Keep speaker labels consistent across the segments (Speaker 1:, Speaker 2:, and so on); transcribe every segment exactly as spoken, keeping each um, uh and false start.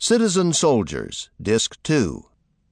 Speaker 1: Citizen Soldiers, Disc two.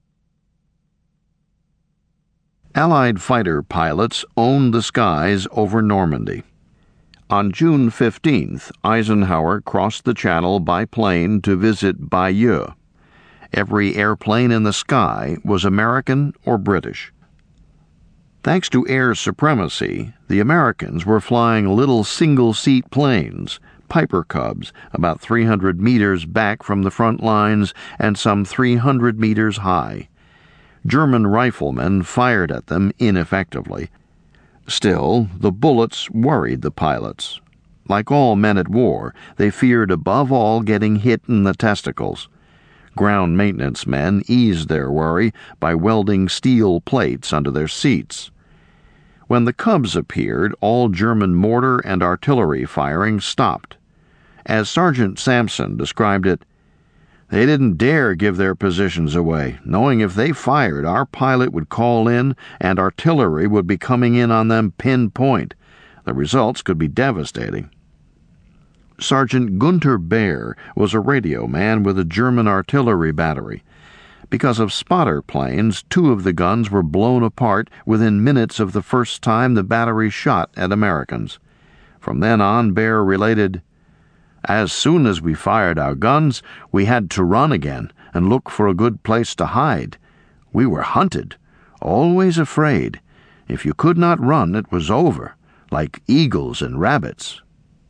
Speaker 2: Allied fighter pilots owned the skies over Normandy. On June fifteenth, Eisenhower crossed the Channel by plane to visit Bayeux. Every airplane in the sky was American or British. Thanks to air supremacy, the Americans were flying little single-seat planes, Piper Cubs, about three hundred meters back from the front lines and some three hundred meters high. German riflemen fired at them ineffectively. Still, the bullets worried the pilots. Like all men at war, they feared above all getting hit in the testicles. Ground maintenance men eased their worry by welding steel plates under their seats. When the Cubs appeared, all German mortar and artillery firing stopped. As Sergeant Sampson described it, "They didn't dare give their positions away, knowing if they fired, our pilot would call in and artillery would be coming in on them pinpoint. The results could be devastating." Sergeant Gunther Baer was a radio man with a German artillery battery. Because of spotter planes, two of the guns were blown apart within minutes of the first time the battery shot at Americans. From then on, Baer related, "As soon as we fired our guns, we had to run again and look for a good place to hide. We were hunted, always afraid. If you could not run, it was over, like eagles and rabbits."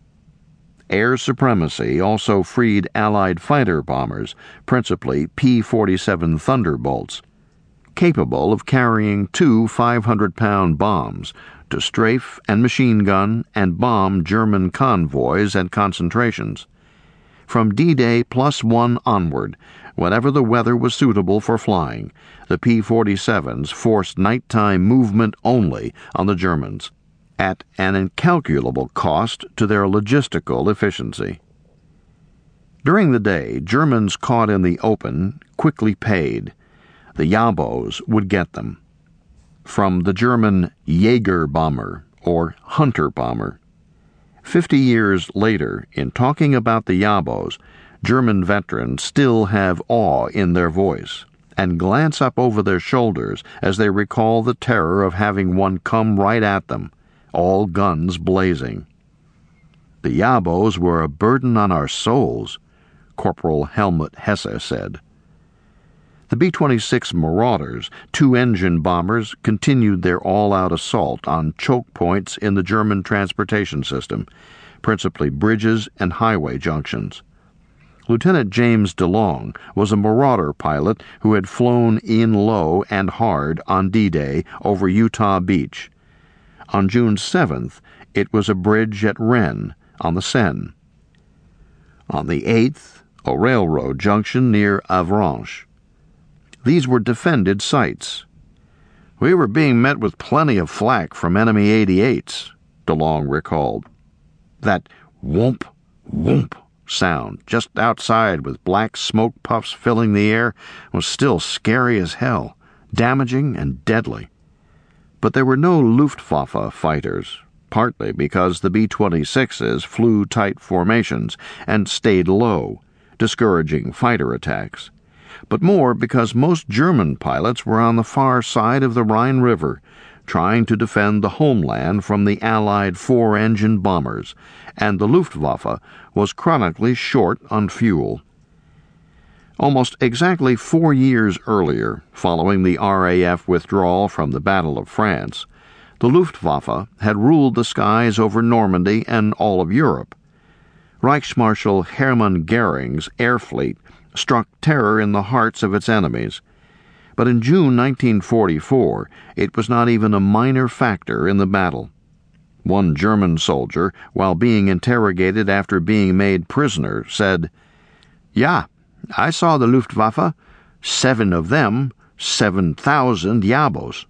Speaker 2: Air supremacy also freed Allied fighter bombers, principally P forty-seven Thunderbolts, capable of carrying two five hundred pound bombs to strafe and machine gun and bomb German convoys and concentrations. From D-Day plus one onward, whenever the weather was suitable for flying, the P forty-sevens forced nighttime movement only on the Germans, at an incalculable cost to their logistical efficiency. During the day, Germans caught in the open quickly paid. The Jabos would get them. From the German Jäger bomber, or Hunter bomber. Fifty years later, in talking about the Jabos, German veterans still have awe in their voice and glance up over their shoulders as they recall the terror of having one come right at them, all guns blazing. "The Jabos were a burden on our souls," Corporal Helmut Hesse said. The B twenty-six Marauders, two-engine bombers, continued their all-out assault on choke points in the German transportation system, principally bridges and highway junctions. Lieutenant James DeLong was a Marauder pilot who had flown in low and hard on D-Day over Utah Beach. On June seventh, it was a bridge at Rennes on the Seine. On the eighth, a railroad junction near Avranches. These were defended sites. "We were being met with plenty of flak from enemy eighty-eights, DeLong recalled. That whoomp, whoomp sound just outside with black smoke puffs filling the air was still scary as hell, damaging and deadly. But there were no Luftwaffe fighters, partly because the B twenty-sixes flew tight formations and stayed low, discouraging fighter attacks, but more because most German pilots were on the far side of the Rhine River, trying to defend the homeland from the Allied four-engine bombers, and the Luftwaffe was chronically short on fuel. Almost exactly four years earlier, following the R A F withdrawal from the Battle of France, the Luftwaffe had ruled the skies over Normandy and all of Europe. Reichsmarschall Hermann Göring's air fleet struck terror in the hearts of its enemies. But in June nineteen forty-four, it was not even a minor factor in the battle. One German soldier, while being interrogated after being made prisoner, said, "Ja, I saw the Luftwaffe. Seven of them, seven thousand Jabos."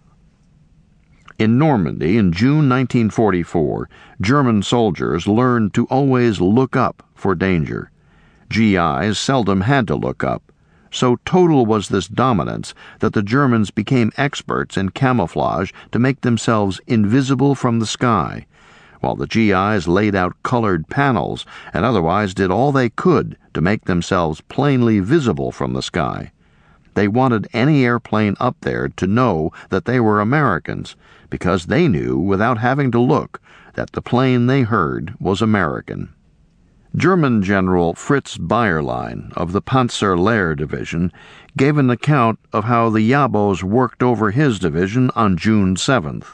Speaker 2: In Normandy in June nineteen forty-four, German soldiers learned to always look up for danger. G Is seldom had to look up. So total was this dominance that the Germans became experts in camouflage to make themselves invisible from the sky, while the G Is laid out colored panels and otherwise did all they could to make themselves plainly visible from the sky. They wanted any airplane up there to know that they were Americans, because they knew, without having to look, that the plane they heard was American. German General Fritz Bayerlein of the Panzerlehr Division gave an account of how the Yabos worked over his division on June seventh.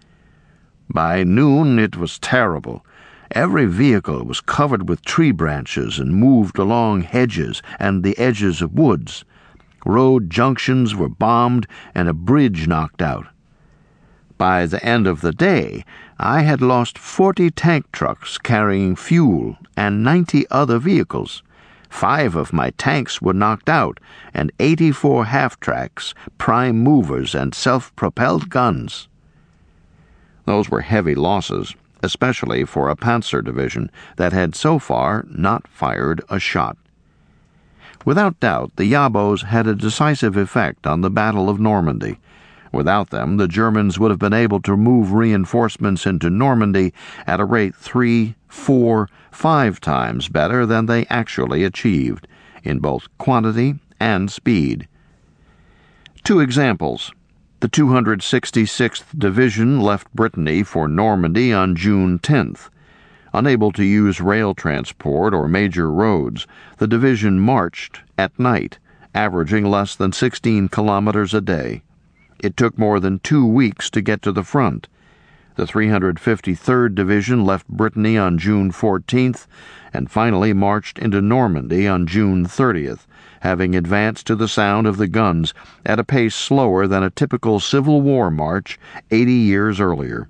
Speaker 2: By noon it was terrible. Every vehicle was covered with tree branches and moved along hedges and the edges of woods. Road junctions were bombed and a bridge knocked out. By the end of the day, I had lost forty tank trucks carrying fuel and ninety other vehicles. Five of my tanks were knocked out, and eighty-four half-tracks, prime movers, and self-propelled guns. Those were heavy losses, especially for a panzer division that had so far not fired a shot. Without doubt, the Yabos had a decisive effect on the Battle of Normandy. Without them, the Germans would have been able to move reinforcements into Normandy at a rate three, four, five times better than they actually achieved, in both quantity and speed. Two examples. The two hundred sixty-sixth Division left Brittany for Normandy on June tenth. Unable to use rail transport or major roads, the division marched at night, averaging less than sixteen kilometers a day. It took more than two weeks to get to the front. The three hundred fifty-third Division left Brittany on June fourteenth and finally marched into Normandy on June thirtieth, having advanced to the sound of the guns at a pace slower than a typical Civil War march eighty years earlier.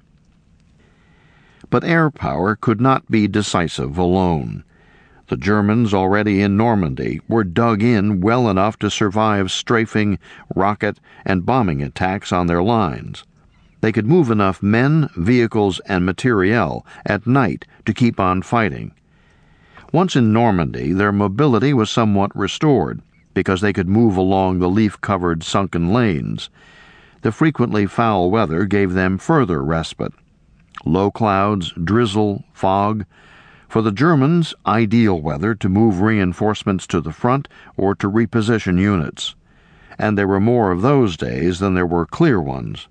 Speaker 2: But air power could not be decisive alone. The Germans already in Normandy were dug in well enough to survive strafing, rocket, and bombing attacks on their lines. They could move enough men, vehicles, and materiel at night to keep on fighting. Once in Normandy, their mobility was somewhat restored, because they could move along the leaf-covered sunken lanes. The frequently foul weather gave them further respite. Low clouds, drizzle, fog. For the Germans, ideal weather to move reinforcements to the front or to reposition units. And there were more of those days than there were clear ones.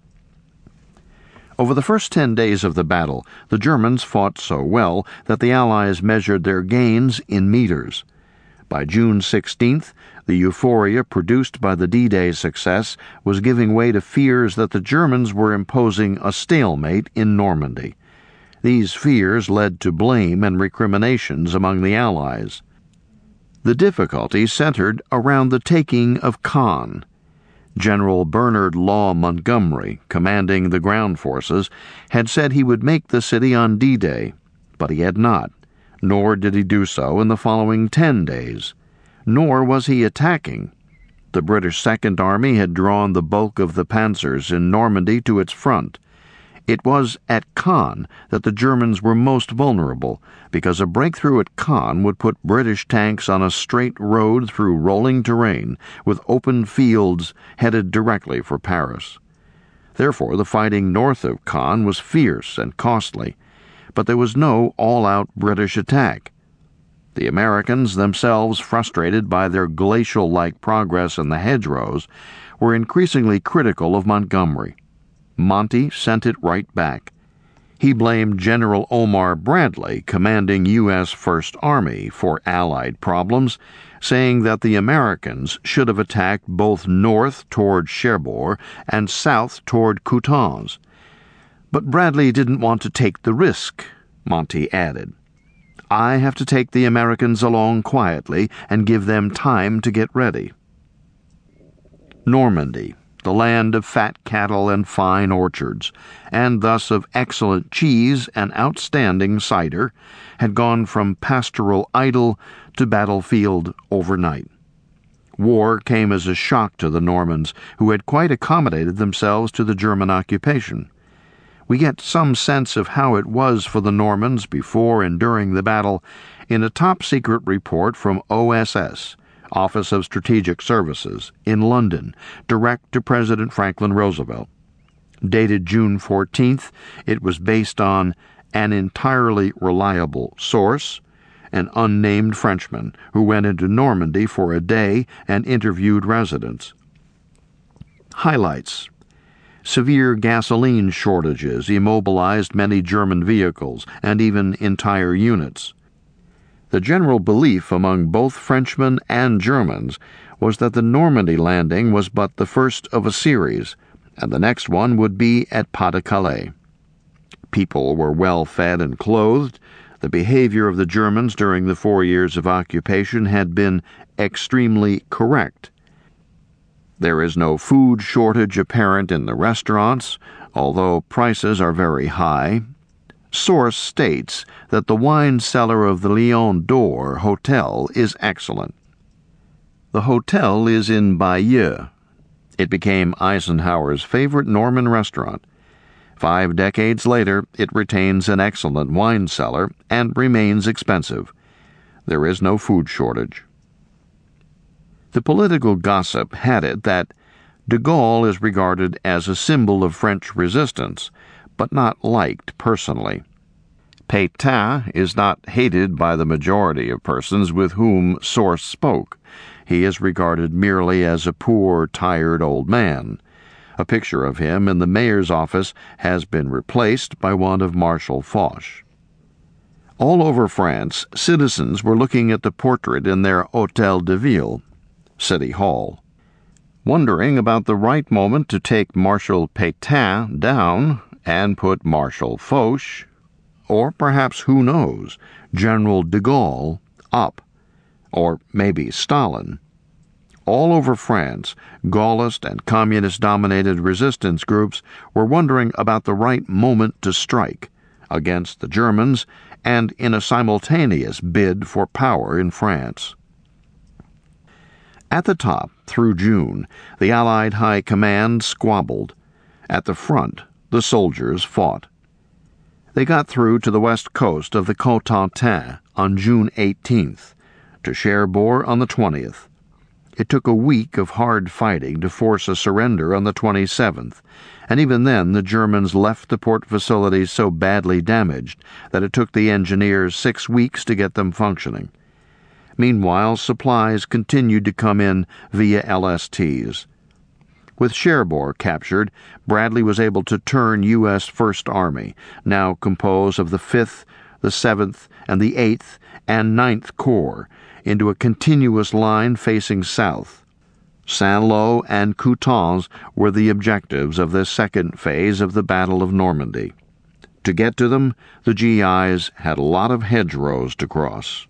Speaker 2: Over the first ten days of the battle, the Germans fought so well that the Allies measured their gains in meters. By June sixteenth, the euphoria produced by the D-Day success was giving way to fears that the Germans were imposing a stalemate in Normandy. These fears led to blame and recriminations among the Allies. The difficulty centered around the taking of Caen. General Bernard Law Montgomery, commanding the ground forces, had said he would make the city on D-Day, but he had not, nor did he do so in the following ten days. Nor was he attacking. The British Second Army had drawn the bulk of the panzers in Normandy to its front. It was at Caen that the Germans were most vulnerable, because a breakthrough at Caen would put British tanks on a straight road through rolling terrain, with open fields headed directly for Paris. Therefore, the fighting north of Caen was fierce and costly, but there was no all-out British attack. The Americans, themselves frustrated by their glacial-like progress in the hedgerows, were increasingly critical of Montgomery. Monty sent it right back. He blamed General Omar Bradley, commanding U S First Army, for Allied problems, saying that the Americans should have attacked both north toward Cherbourg and south toward Coutances. But Bradley didn't want to take the risk, Monty added. I have to take the Americans along quietly and give them time to get ready. Normandy, the land of fat cattle and fine orchards, and thus of excellent cheese and outstanding cider, had gone from pastoral idyll to battlefield overnight. War came as a shock to the Normans, who had quite accommodated themselves to the German occupation. We get some sense of how it was for the Normans before and during the battle in a top-secret report from O S S, Office of Strategic Services, in London, direct to President Franklin Roosevelt. Dated June fourteenth, it was based on an entirely reliable source, an unnamed Frenchman who went into Normandy for a day and interviewed residents. Highlights: severe gasoline shortages immobilized many German vehicles and even entire units. The general belief among both Frenchmen and Germans was that the Normandy landing was but the first of a series, and the next one would be at Pas-de-Calais. People were well fed and clothed. The behavior of the Germans during the four years of occupation had been extremely correct. There is no food shortage apparent in the restaurants, although prices are very high. Source states that the wine cellar of the Lion d'Or Hotel is excellent. The hotel is in Bayeux. It became Eisenhower's favorite Norman restaurant. Five decades later, it retains an excellent wine cellar and remains expensive. There is no food shortage. The political gossip had it that de Gaulle is regarded as a symbol of French resistance, but not liked personally. Pétain is not hated by the majority of persons with whom source spoke. He is regarded merely as a poor, tired old man. A picture of him in the mayor's office has been replaced by one of Marshal Foch. All over France, citizens were looking at the portrait in their Hôtel de Ville, City Hall, wondering about the right moment to take Marshal Pétain down and put Marshal Foch, or perhaps, who knows, General de Gaulle, up, or maybe Stalin. All over France, Gaullist and communist-dominated resistance groups were wondering about the right moment to strike against the Germans and in a simultaneous bid for power in France. At the top, through June, the Allied High Command squabbled. At the front, the soldiers fought. They got through to the west coast of the Cotentin on June eighteenth, to Cherbourg on the twentieth. It took a week of hard fighting to force a surrender on the twenty-seventh, and even then the Germans left the port facilities so badly damaged that it took the engineers six weeks to get them functioning. Meanwhile, supplies continued to come in via L S Ts. With Cherbourg captured, Bradley was able to turn U S First Army, now composed of the fifth, the seventh, and the eighth and ninth Corps, into a continuous line facing south. Saint-Lô and Coutances were the objectives of this second phase of the Battle of Normandy. To get to them, the G Is had a lot of hedgerows to cross.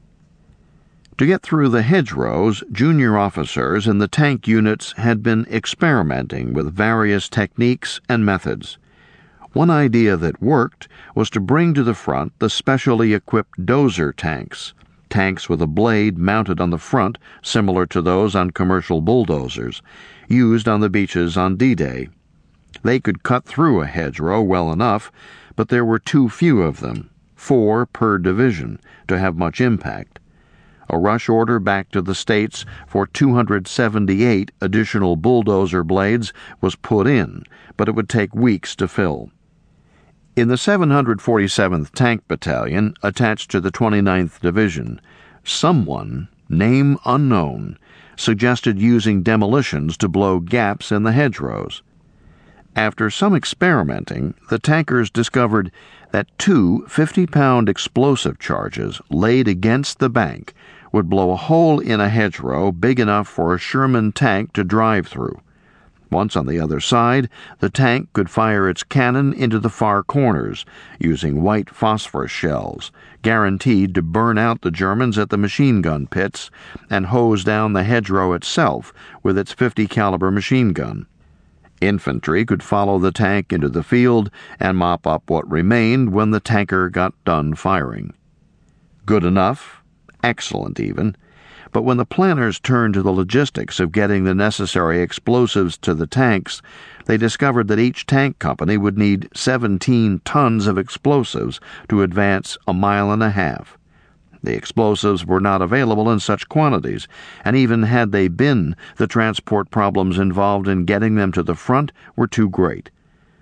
Speaker 2: To get through the hedgerows, junior officers in the tank units had been experimenting with various techniques and methods. One idea that worked was to bring to the front the specially equipped dozer tanks, tanks with a blade mounted on the front similar to those on commercial bulldozers, used on the beaches on D-Day. They could cut through a hedgerow well enough, but there were too few of them, four per division, to have much impact. A rush order back to the States for two hundred seventy-eight additional bulldozer blades was put in, but it would take weeks to fill. In the seven hundred forty-seventh Tank Battalion, attached to the twenty-ninth Division, someone, name unknown, suggested using demolitions to blow gaps in the hedgerows. After some experimenting, the tankers discovered that two fifty-pound explosive charges laid against the bank would blow a hole in a hedgerow big enough for a Sherman tank to drive through. Once on the other side, the tank could fire its cannon into the far corners, using white phosphorus shells, guaranteed to burn out the Germans at the machine gun pits, and hose down the hedgerow itself with its fifty caliber machine gun. Infantry could follow the tank into the field and mop up what remained when the tanker got done firing. Good enough, excellent even. But when the planners turned to the logistics of getting the necessary explosives to the tanks, they discovered that each tank company would need seventeen tons of explosives to advance a mile and a half. The explosives were not available in such quantities, and even had they been, the transport problems involved in getting them to the front were too great.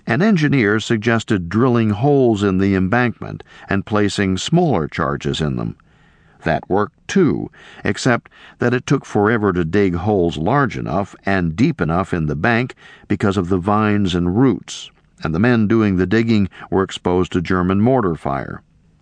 Speaker 2: An engineer suggested drilling holes in the embankment and placing smaller charges in them. That worked too, except that it took forever to dig holes large enough and deep enough in the bank because of the vines and roots, and the men doing the digging were exposed to German mortar fire.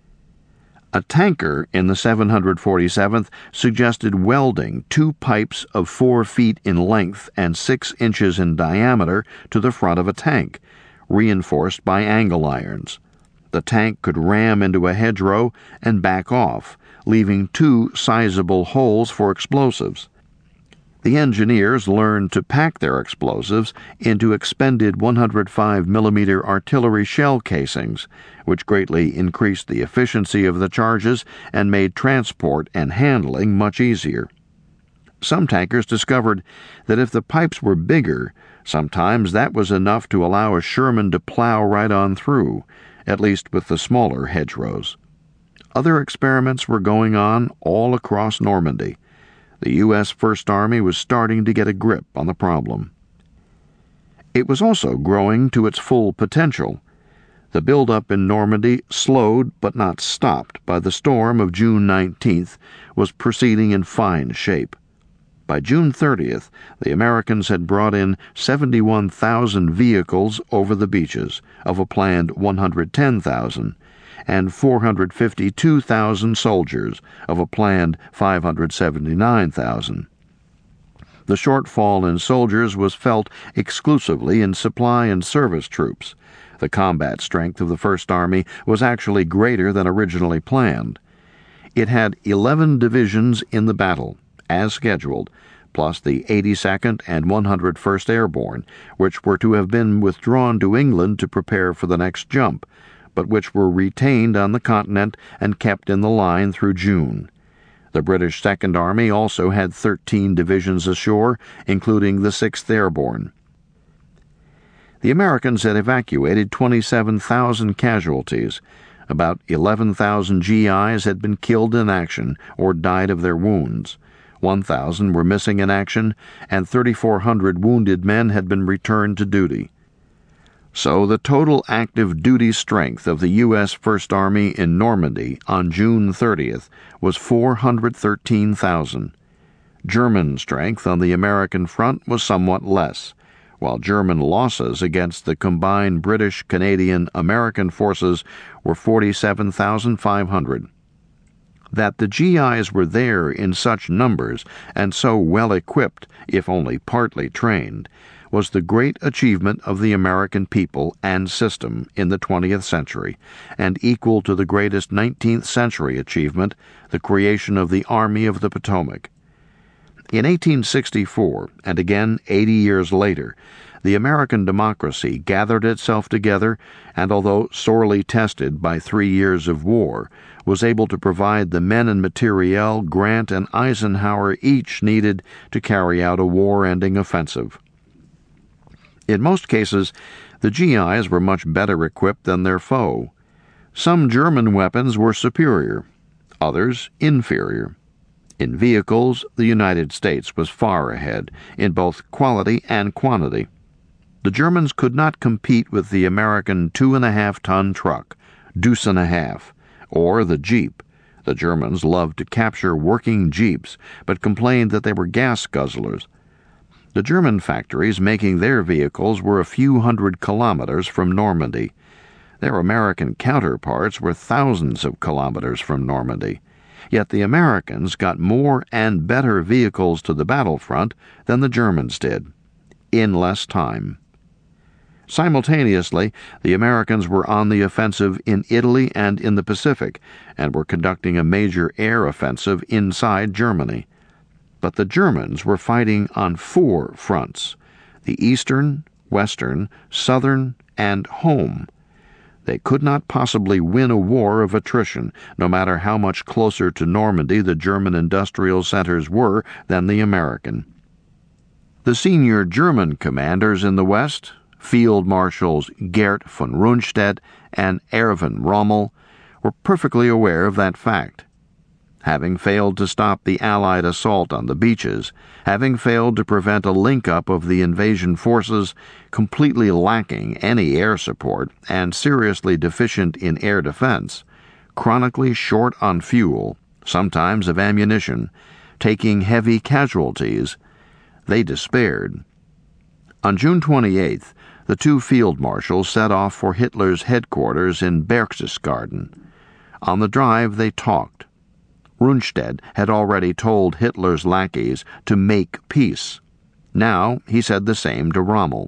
Speaker 2: A tanker in the seven hundred forty-seventh suggested welding two pipes of four feet in length and six inches in diameter to the front of a tank, reinforced by angle irons. The tank could ram into a hedgerow and back off, leaving two sizable holes for explosives. The engineers learned to pack their explosives into expended one hundred five millimeter artillery shell casings, which greatly increased the efficiency of the charges and made transport and handling much easier. Some tankers discovered that if the pipes were bigger, sometimes that was enough to allow a Sherman to plow right on through, at least with the smaller hedgerows. Other experiments were going on all across Normandy. The U S First Army was starting to get a grip on the problem. It was also growing to its full potential. The buildup in Normandy, slowed but not stopped by the storm of June nineteenth, was proceeding in fine shape. By June thirtieth, the Americans had brought in seventy-one thousand vehicles over the beaches, of a planned one hundred ten thousand, and four hundred fifty-two thousand soldiers, of a planned five hundred seventy-nine thousand. The shortfall in soldiers was felt exclusively in supply and service troops. The combat strength of the First Army was actually greater than originally planned. It had eleven divisions in the battle, as scheduled, plus the eighty-second and one hundred first Airborne, which were to have been withdrawn to England to prepare for the next jump, but which were retained on the continent and kept in the line through June. The British Second Army also had thirteen divisions ashore, including the sixth Airborne. The Americans had evacuated twenty-seven thousand casualties. About eleven thousand G Is had been killed in action or died of their wounds. one thousand were missing in action, and thirty-four hundred wounded men had been returned to duty. So the total active duty strength of the U S First Army in Normandy on June thirtieth was four hundred thirteen thousand. German strength on the American front was somewhat less, while German losses against the combined British, Canadian, American forces were forty-seven thousand five hundred. That the G Is were there in such numbers and so well equipped, if only partly trained, was the great achievement of the American people and system in the twentieth century, and equal to the greatest nineteenth century achievement, the creation of the Army of the Potomac. In eighteen sixty-four, and again eighty years later, the American democracy gathered itself together and, although sorely tested by three years of war, was able to provide the men and materiel Grant and Eisenhower each needed to carry out a war-ending offensive. In most cases, the G Is were much better equipped than their foe. Some German weapons were superior, others inferior. In vehicles, the United States was far ahead, in both quality and quantity. The Germans could not compete with the American two-and-a-half-ton truck, deuce and a half, or the Jeep. The Germans loved to capture working Jeeps, but complained that they were gas guzzlers. The German factories making their vehicles were a few hundred kilometers from Normandy. Their American counterparts were thousands of kilometers from Normandy. Yet the Americans got more and better vehicles to the battlefront than the Germans did, in less time. Simultaneously, the Americans were on the offensive in Italy and in the Pacific, and were conducting a major air offensive inside Germany. But the Germans were fighting on four fronts: the eastern, western, southern, and home. They could not possibly win a war of attrition, no matter how much closer to Normandy the German industrial centers were than the American. The senior German commanders in the West, Field Marshals Gerd von Rundstedt and Erwin Rommel, were perfectly aware of that fact. having failed to stop the Allied assault on the beaches, having failed to prevent a link-up of the invasion forces, completely lacking any air support and seriously deficient in air defense, chronically short on fuel, sometimes of ammunition, taking heavy casualties, they despaired. On June twenty-eighth, the two field marshals set off for Hitler's headquarters in Berchtesgaden. On the drive, they talked. Rundstedt had already told Hitler's lackeys to make peace. Now he said the same to Rommel.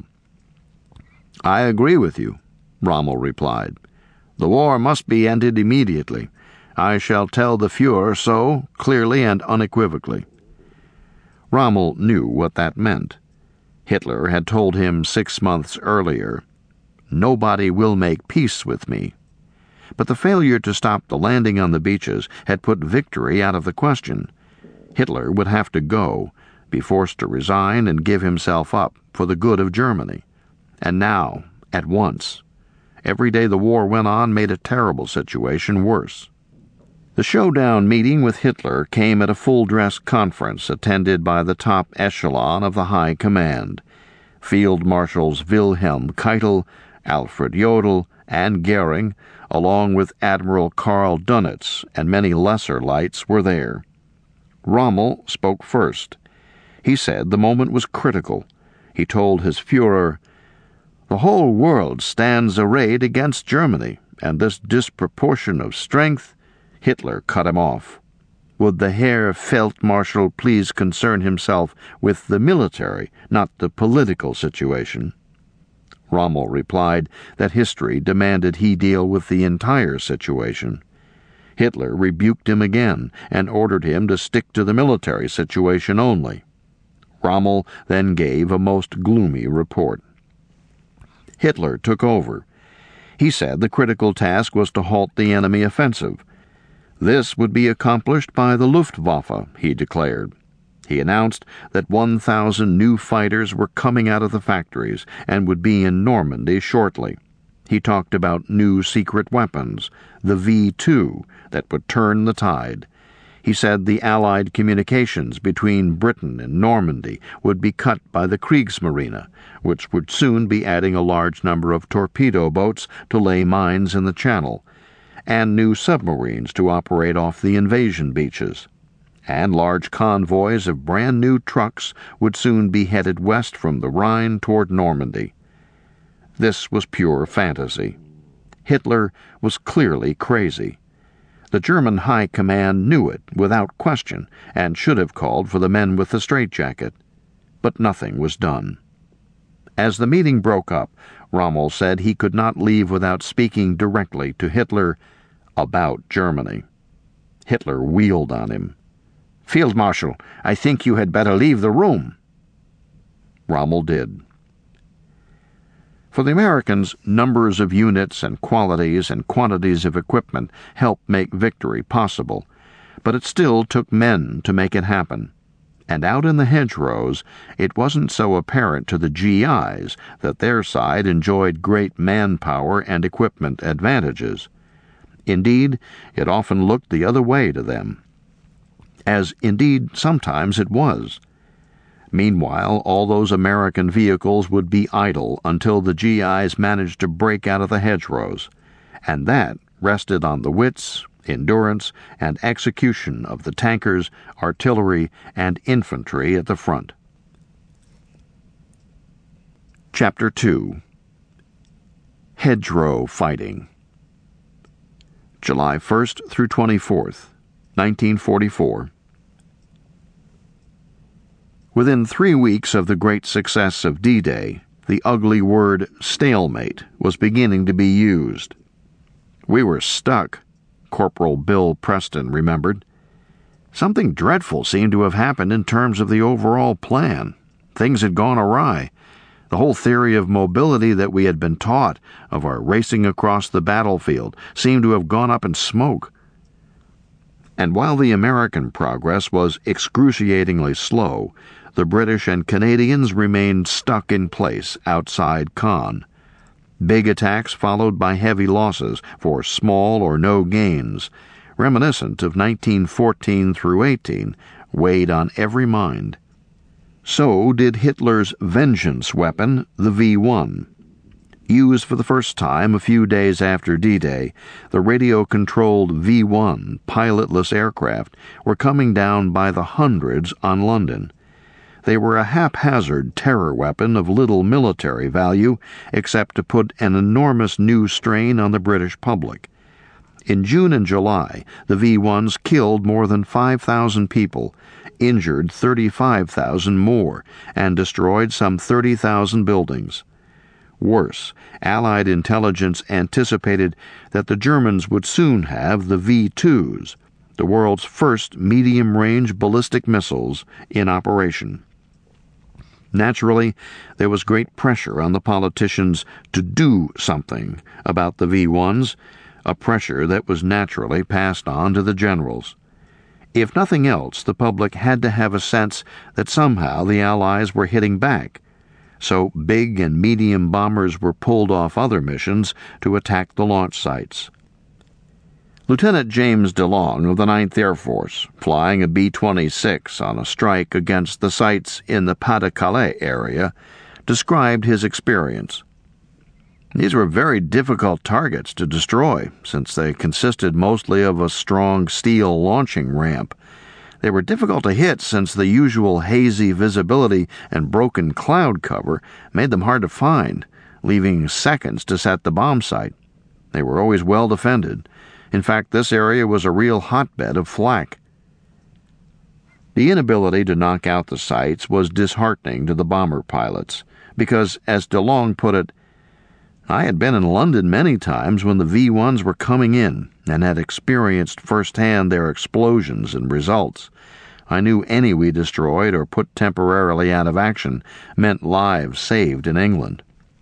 Speaker 2: "I agree with you," Rommel replied. "The war must be ended immediately. I shall tell the Fuhrer so clearly and unequivocally." Rommel knew what that meant. Hitler had told him six months earlier, "Nobody will make peace with me." But the failure to stop the landing on the beaches had put victory out of the question. Hitler would have to go, be forced to resign and give himself up for the good of Germany. And now, at once. Every day the war went on made a terrible situation worse. The showdown meeting with Hitler came at a full-dress conference attended by the top echelon of the High Command. Field Marshals Wilhelm Keitel, Alfred Jodl, and Goering, along with Admiral Karl Dönitz and many lesser lights, were there. Rommel spoke first. He said the moment was critical. He told his Führer, "The whole world stands arrayed against Germany, and this disproportion of strength—" Hitler cut him off. Would the Herr Feldmarschall please concern himself with the military, not the political situation? Rommel replied that history demanded he deal with the entire situation. Hitler rebuked him again and ordered him to stick to the military situation only. Rommel then gave a most gloomy report. Hitler took over. He said the critical task was to halt the enemy offensive. This would be accomplished by the Luftwaffe, he declared. He announced that one thousand new fighters were coming out of the factories and would be in Normandy shortly. He talked about new secret weapons, the V two, that would turn the tide. He said the Allied communications between Britain and Normandy would be cut by the Kriegsmarine, which would soon be adding a large number of torpedo boats to lay mines in the Channel, and new submarines to operate off the invasion beaches. And large convoys of brand-new trucks would soon be headed west from the Rhine toward Normandy. This was pure fantasy. Hitler was clearly crazy. The German High Command knew it without question and should have called for the men with the straitjacket. But nothing was done. As the meeting broke up, Rommel said he could not leave without speaking directly to Hitler about Germany. Hitler wheeled on him. "Field Marshal, I think you had better leave the room." Rommel did. For the Americans, numbers of units and qualities and quantities of equipment helped make victory possible, but it still took men to make it happen. And out in the hedgerows, it wasn't so apparent to the G Is that their side enjoyed great manpower and equipment advantages. Indeed, it often looked the other way to them. As indeed sometimes it was. Meanwhile, all those American vehicles would be idle until the G Is managed to break out of the hedgerows, and that rested on the wits, endurance, and execution of the tankers, artillery, and infantry at the front. Chapter two. Hedgerow Fighting. July first through twenty-fourth, nineteen forty-four. Within three weeks of the great success of D-Day, the ugly word stalemate was beginning to be used. "We were stuck," Corporal Bill Preston remembered. Something dreadful seemed to have happened in terms of the overall plan. Things had gone awry. The whole theory of mobility that we had been taught, of our racing across the battlefield, seemed to have gone up in smoke. And while the American progress was excruciatingly slow, the British and Canadians remained stuck in place outside Caen. Big attacks followed by heavy losses for small or no gains, reminiscent of nineteen fourteen through eighteen, weighed on every mind. So did Hitler's vengeance weapon, the V one. Used for the first time a few days after D-Day, the radio-controlled V one pilotless aircraft were coming down by the hundreds on London. They were a haphazard terror weapon of little military value, except to put an enormous new strain on the British public. In June and July, the V ones killed more than five thousand people, injured thirty-five thousand more, and destroyed some thirty thousand buildings. Worse, Allied intelligence anticipated that the Germans would soon have the V twos, the world's first medium-range ballistic missiles, in operation. Naturally, there was great pressure on the politicians to do something about the V ones, a pressure that was naturally passed on to the generals. If nothing else, the public had to have a sense that somehow the Allies were hitting back, so big and medium bombers were pulled off other missions to attack the launch sites. Lieutenant James DeLong of the ninth Air Force, flying a B twenty-six on a strike against the sites in the Pas-de-Calais area, described his experience. These were very difficult targets to destroy, since they consisted mostly of a strong steel launching ramp. They were difficult to hit since the usual hazy visibility and broken cloud cover made them hard to find, leaving seconds to set the bomb site. They were always well defended. In fact, this area was a real hotbed of flak. The inability to knock out the sites was disheartening to the bomber pilots, because, as DeLong put it, I had been in London many times when the V ones were coming in and had experienced firsthand their explosions and results. I knew any we destroyed or put temporarily out of action meant lives saved in England.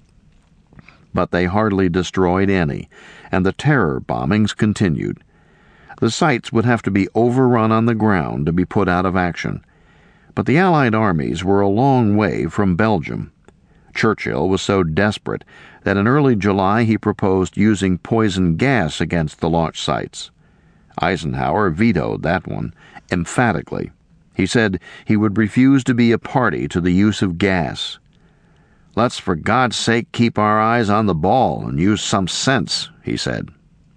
Speaker 2: But they hardly destroyed any, and the terror bombings continued. The sites would have to be overrun on the ground to be put out of action. But the Allied armies were a long way from Belgium. Churchill was so desperate that in early July he proposed using poison gas against the launch sites. Eisenhower vetoed that one emphatically. He said he would refuse to be a party to the use of gas. "Let's for God's sake keep our eyes on the ball and use some sense," he said.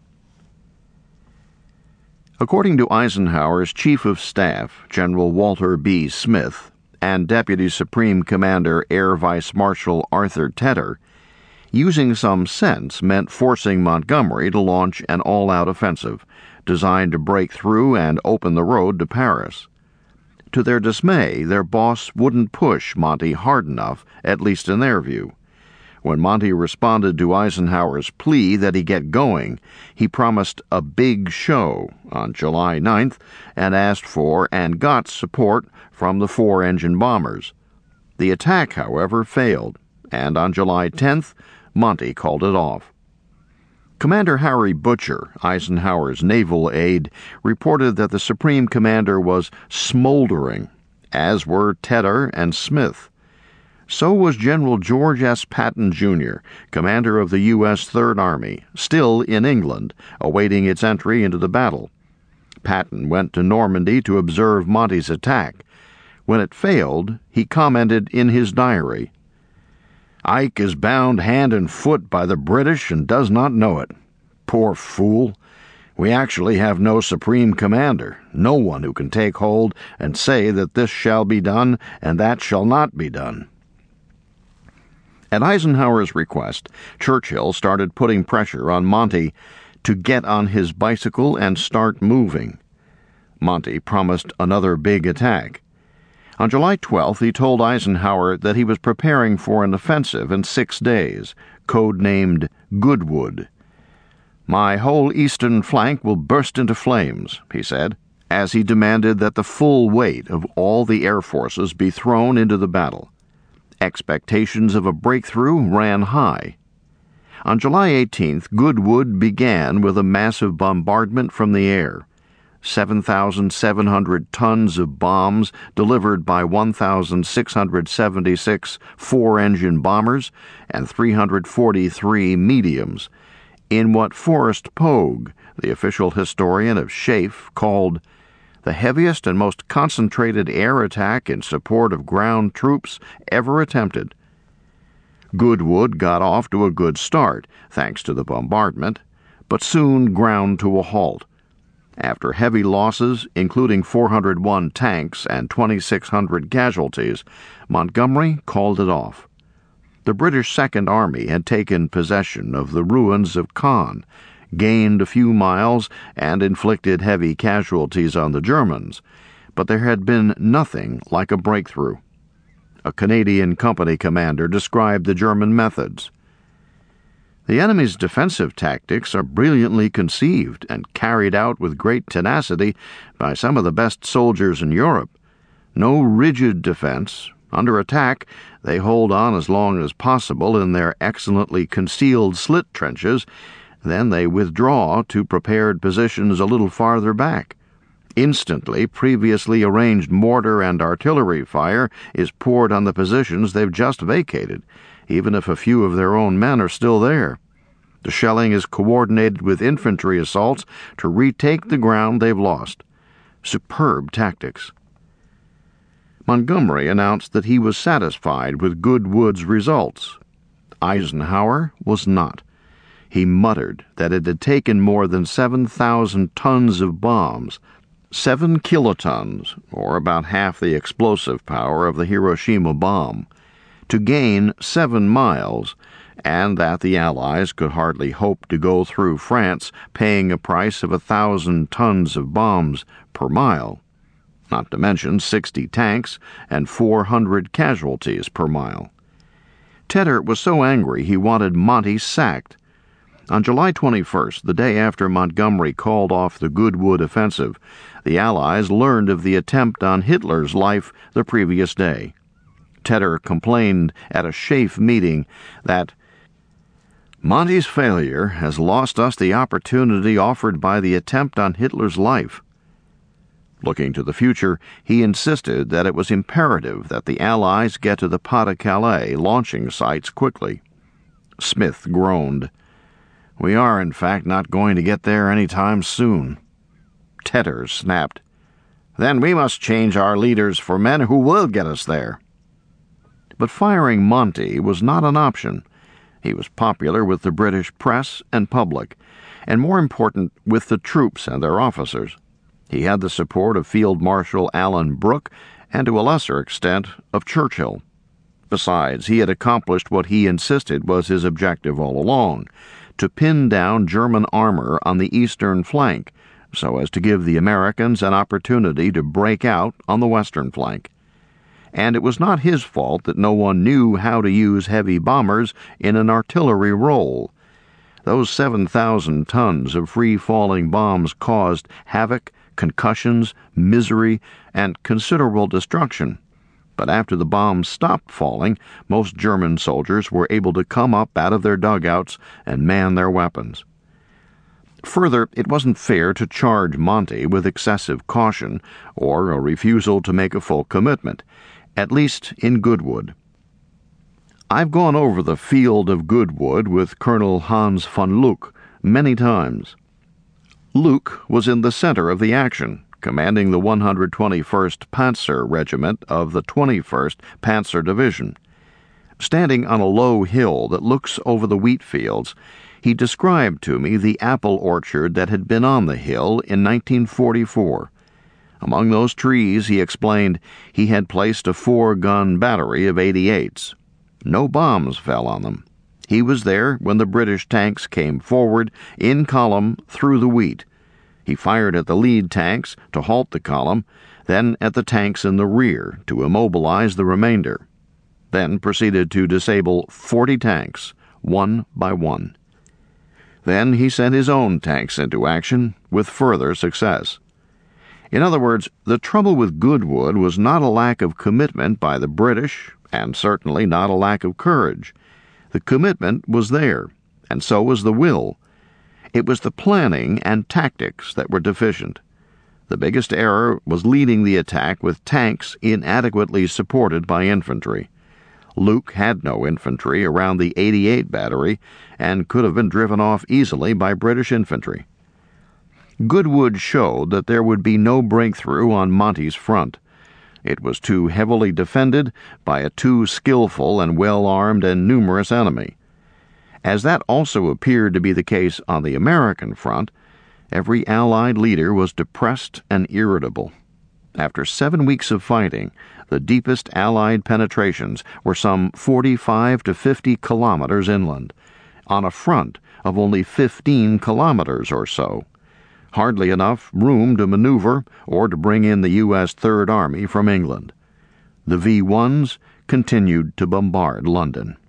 Speaker 2: According to Eisenhower's Chief of Staff, General Walter B. Smith, and Deputy Supreme Commander Air Vice Marshal Arthur Tedder, using some sense meant forcing Montgomery to launch an all-out offensive, designed to break through and open the road to Paris. To their dismay, their boss wouldn't push Monty hard enough, at least in their view. When Monty responded to Eisenhower's plea that he get going, he promised a big show on July ninth and asked for and got support from the four-engine bombers. The attack, however, failed, and on July tenth, Monty called it off. Commander Harry Butcher, Eisenhower's naval aide, reported that the Supreme Commander was smoldering, as were Tedder and Smith. So was General George S. Patton, Junior, commander of the U S Third Army, still in England, awaiting its entry into the battle. Patton went to Normandy to observe Monty's attack. When it failed, he commented in his diary, "Ike is bound hand and foot by the British and does not know it. Poor fool! We actually have no supreme commander, no one who can take hold and say that this shall be done and that shall not be done." At Eisenhower's request, Churchill started putting pressure on Monty to get on his bicycle and start moving. Monty promised another big attack. On July twelfth, he told Eisenhower that he was preparing for an offensive in six days, code-named Goodwood. "My whole eastern flank will burst into flames," he said, as he demanded that the full weight of all the air forces be thrown into the battle. Expectations of a breakthrough ran high. On July eighteenth, Goodwood began with a massive bombardment from the air. seven thousand seven hundred tons of bombs delivered by one thousand six hundred seventy-six four-engine bombers and three hundred forty-three mediums, in what Forrest Pogue, the official historian of SHAEF, called the heaviest and most concentrated air attack in support of ground troops ever attempted. Goodwood got off to a good start, thanks to the bombardment, but soon ground to a halt. After heavy losses, including four hundred one tanks and twenty-six hundred casualties, Montgomery called it off. The British Second Army had taken possession of the ruins of Caen, gained a few miles, and inflicted heavy casualties on the Germans, but there had been nothing like a breakthrough. A Canadian company commander described the German methods. The enemy's defensive tactics are brilliantly conceived and carried out with great tenacity by some of the best soldiers in Europe. No rigid defense. Under attack, they hold on as long as possible in their excellently concealed slit trenches. Then they withdraw to prepared positions a little farther back. Instantly, previously arranged mortar and artillery fire is poured on the positions they've just vacated, even if a few of their own men are still there. The shelling is coordinated with infantry assaults to retake the ground they've lost. Superb tactics. Montgomery announced that he was satisfied with Goodwood's results. Eisenhower was not. He muttered that it had taken more than seven thousand tons of bombs, seven kilotons, or about half the explosive power of the Hiroshima bomb, to gain seven miles, and that the Allies could hardly hope to go through France paying a price of a thousand tons of bombs per mile, not to mention sixty tanks and four hundred casualties per mile. Tedder was so angry he wanted Monty sacked. On July twenty-first, the day after Montgomery called off the Goodwood offensive, the Allies learned of the attempt on Hitler's life the previous day. Tedder complained at a SHAEF meeting that Monty's failure has lost us the opportunity offered by the attempt on Hitler's life. Looking to the future, he insisted that it was imperative that the Allies get to the Pas-de-Calais launching sites quickly. Smith groaned. We are, in fact, not going to get there any time soon. Tedder snapped. Then we must change our leaders for men who will get us there. But firing Monty was not an option. He was popular with the British press and public, and more important, with the troops and their officers. He had the support of Field Marshal Alan Brooke and, to a lesser extent, of Churchill. Besides, he had accomplished what he insisted was his objective all along, to pin down German armor on the eastern flank, so as to give the Americans an opportunity to break out on the western flank. And it was not his fault that no one knew how to use heavy bombers in an artillery role. Those seven thousand tons of free-falling bombs caused havoc, concussions, misery, and considerable destruction. But after the bombs stopped falling, most German soldiers were able to come up out of their dugouts and man their weapons. Further, it wasn't fair to charge Monty with excessive caution or a refusal to make a full commitment, at least in Goodwood. I've gone over the field of Goodwood with Colonel Hans von Luck many times. Luck was in the center of the action, commanding the one hundred twenty-first Panzer Regiment of the twenty-first Panzer Division. Standing on a low hill that looks over the wheat fields, he described to me the apple orchard that had been on the hill in nineteen forty-four. Among those trees, he explained, he had placed a four-gun battery of eighty-eights. No bombs fell on them. He was there when the British tanks came forward, in column, through the wheat. He fired at the lead tanks to halt the column, then at the tanks in the rear to immobilize the remainder, then proceeded to disable forty tanks, one by one. Then he sent his own tanks into action, with further success. In other words, the trouble with Goodwood was not a lack of commitment by the British, and certainly not a lack of courage. The commitment was there, and so was the will. It was the planning and tactics that were deficient. The biggest error was leading the attack with tanks inadequately supported by infantry. Luke had no infantry around the eighty-eight Battery and could have been driven off easily by British infantry. Goodwood showed that there would be no breakthrough on Monty's front. It was too heavily defended by a too skillful and well-armed and numerous enemy. As that also appeared to be the case on the American front, every Allied leader was depressed and irritable. After seven weeks of fighting, the deepest Allied penetrations were some forty-five to fifty kilometers inland, on a front of only fifteen kilometers or so. Hardly enough room to maneuver or to bring in the U S Third Army from England. The V ones continued to bombard London.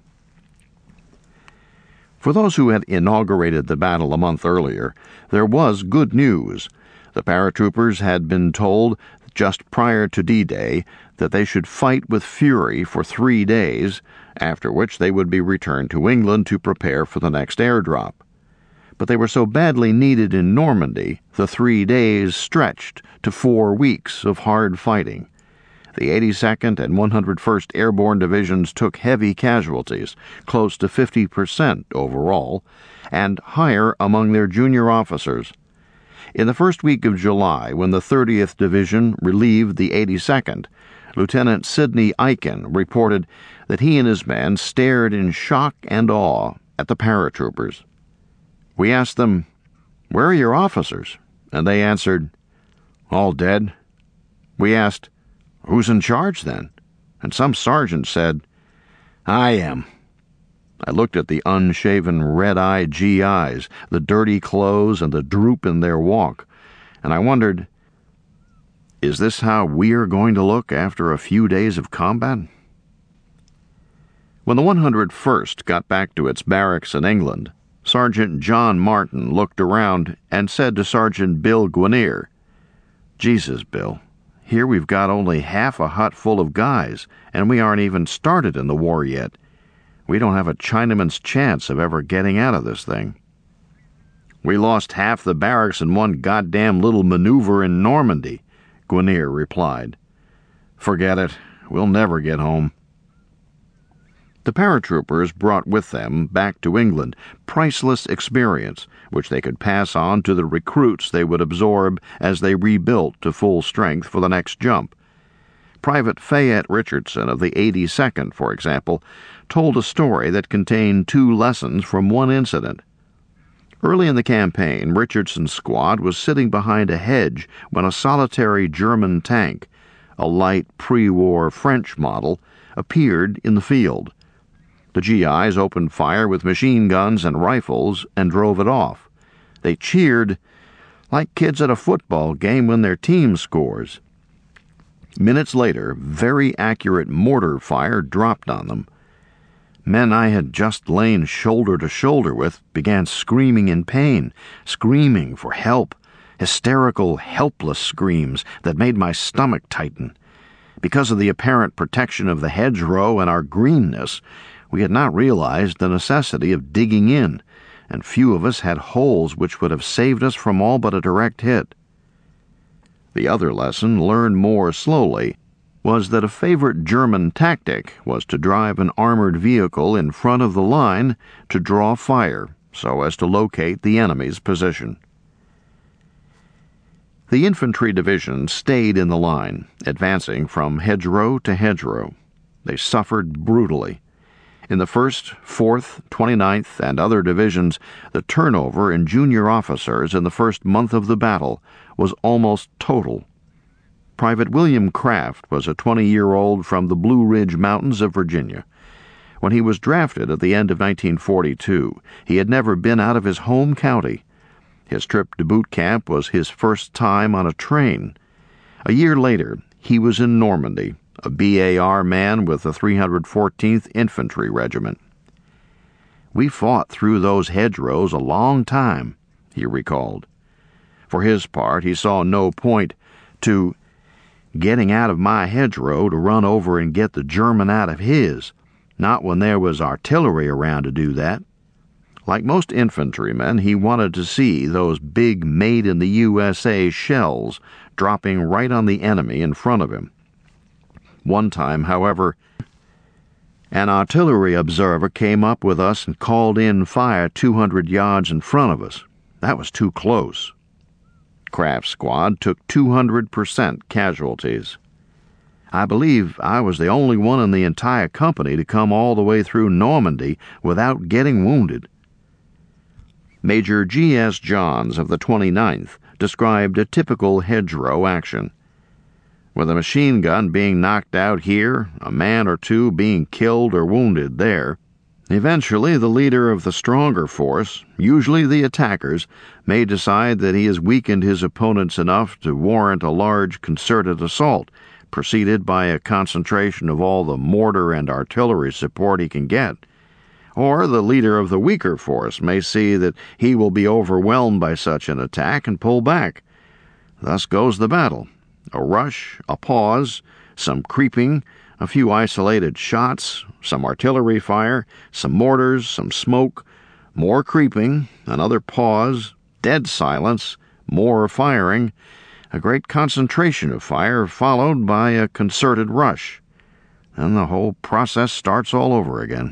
Speaker 2: For those who had inaugurated the battle a month earlier, there was good news. The paratroopers had been told just prior to D-Day that they should fight with fury for three days, after which they would be returned to England to prepare for the next airdrop. But they were so badly needed in Normandy, the three days stretched to four weeks of hard fighting. The eighty-second and one hundred first Airborne Divisions took heavy casualties, close to fifty percent overall, and higher among their junior officers. In the first week of July, when the thirtieth Division relieved the eighty-second, Lieutenant Sidney Aiken reported that he and his men stared in shock and awe at the paratroopers. We asked them, "Where are your officers?" And they answered, "All dead." We asked, "Who's in charge then?" And some sergeant said, "I am." I looked at the unshaven, red-eyed G Is, the dirty clothes and the droop in their walk, and I wondered, is this how we are going to look after a few days of combat? When the one hundred first got back to its barracks in England, Sergeant John Martin looked around and said to Sergeant Bill Guinier, "Jesus, Bill, here we've got only half a hut full of guys, and we aren't even started in the war yet. We don't have a Chinaman's chance of ever getting out of this thing." "We lost half the barracks in one goddamn little maneuver in Normandy," Guinier replied. "Forget it. We'll never get home." The paratroopers brought with them back to England priceless experience, which they could pass on to the recruits they would absorb as they rebuilt to full strength for the next jump. Private Fayette Richardson of the eighty-second, for example, told a story that contained two lessons from one incident. Early in the campaign, Richardson's squad was sitting behind a hedge when a solitary German tank, a light pre-war French model, appeared in the field. The G Is opened fire with machine guns and rifles and drove it off. They cheered like kids at a football game when their team scores. Minutes later, very accurate mortar fire dropped on them. Men I had just lain shoulder to shoulder with began screaming in pain, screaming for help, hysterical, helpless screams that made my stomach tighten. Because of the apparent protection of the hedgerow and our greenness, we had not realized the necessity of digging in, and few of us had holes which would have saved us from all but a direct hit. The other lesson, learned more slowly, was that a favorite German tactic was to drive an armored vehicle in front of the line to draw fire so as to locate the enemy's position. The infantry division stayed in the line, advancing from hedgerow to hedgerow. They suffered brutally. In the first, fourth, twenty-ninth, and other divisions, the turnover in junior officers in the first month of the battle was almost total. Private William Craft was a twenty-year-old from the Blue Ridge Mountains of Virginia. When he was drafted at the end of nineteen forty-two, he had never been out of his home county. His trip to boot camp was his first time on a train. A year later, he was in Normandy, a B A R man with the three hundred fourteenth Infantry Regiment. "We fought through those hedgerows a long time," he recalled. For his part, he saw no point to getting out of my hedgerow to run over and get the German out of his, not when there was artillery around to do that. Like most infantrymen, he wanted to see those big made-in-the-U S A shells dropping right on the enemy in front of him. One time, however, An artillery observer came up with us and called in fire two hundred yards in front of us. That was too close. Kraft's squad took two hundred percent casualties. I believe I was the only one in the entire company to come all the way through Normandy without getting wounded. Major G S Johns of the twenty-ninth described a typical hedgerow action. With a machine gun being knocked out here, a man or two being killed or wounded there, eventually the leader of the stronger force, usually the attackers, may decide that he has weakened his opponents enough to warrant a large concerted assault, preceded by a concentration of all the mortar and artillery support he can get. Or the leader of the weaker force may see that he will be overwhelmed by such an attack and pull back. Thus goes the battle. A rush, a pause, some creeping, a few isolated shots, some artillery fire, some mortars, some smoke, more creeping, another pause, dead silence, more firing, a great concentration of fire followed by a concerted rush. Then the whole process starts all over again.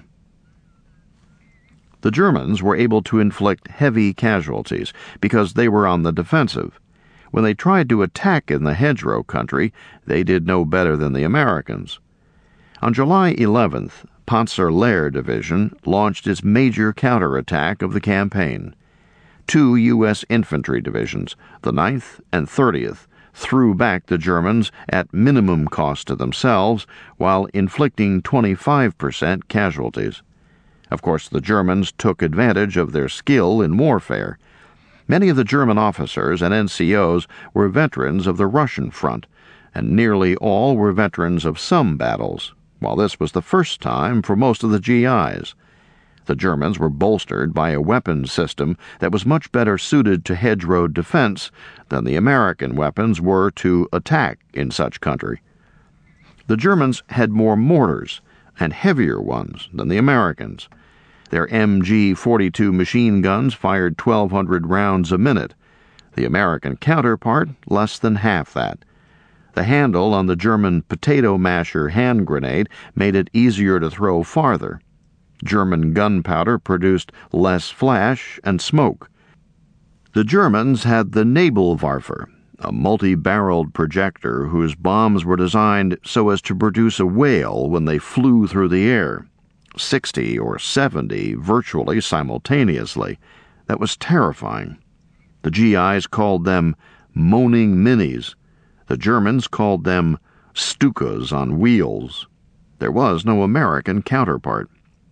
Speaker 2: The Germans were able to inflict heavy casualties because they were on the defensive. When they tried to attack in the hedgerow country, they did no better than the Americans. On July eleventh, Panzer Lehr Division launched its major counterattack of the campaign. Two U S infantry divisions, the ninth and thirtieth, threw back the Germans at minimum cost to themselves while inflicting twenty-five percent casualties. Of course, the Germans took advantage of their skill in warfare. Many of the German officers and N C Os were veterans of the Russian front, and nearly all were veterans of some battles, while this was the first time for most of the G Is. The Germans were bolstered by a weapons system that was much better suited to hedgerow defense than the American weapons were to attack in such country. The Germans had more mortars, and heavier ones, than the Americans. Their M G forty-two machine guns fired twelve hundred rounds a minute. The American counterpart, less than half that. The handle on the German potato masher hand grenade made it easier to throw farther. German gunpowder produced less flash and smoke. The Germans had the Nebelwerfer, a multi-barreled projector whose bombs were designed so as to produce a wail when they flew through the air. Sixty or seventy virtually simultaneously. That was terrifying. The G Is called them moaning minis. The Germans called them Stukas on wheels. There was no American counterpart.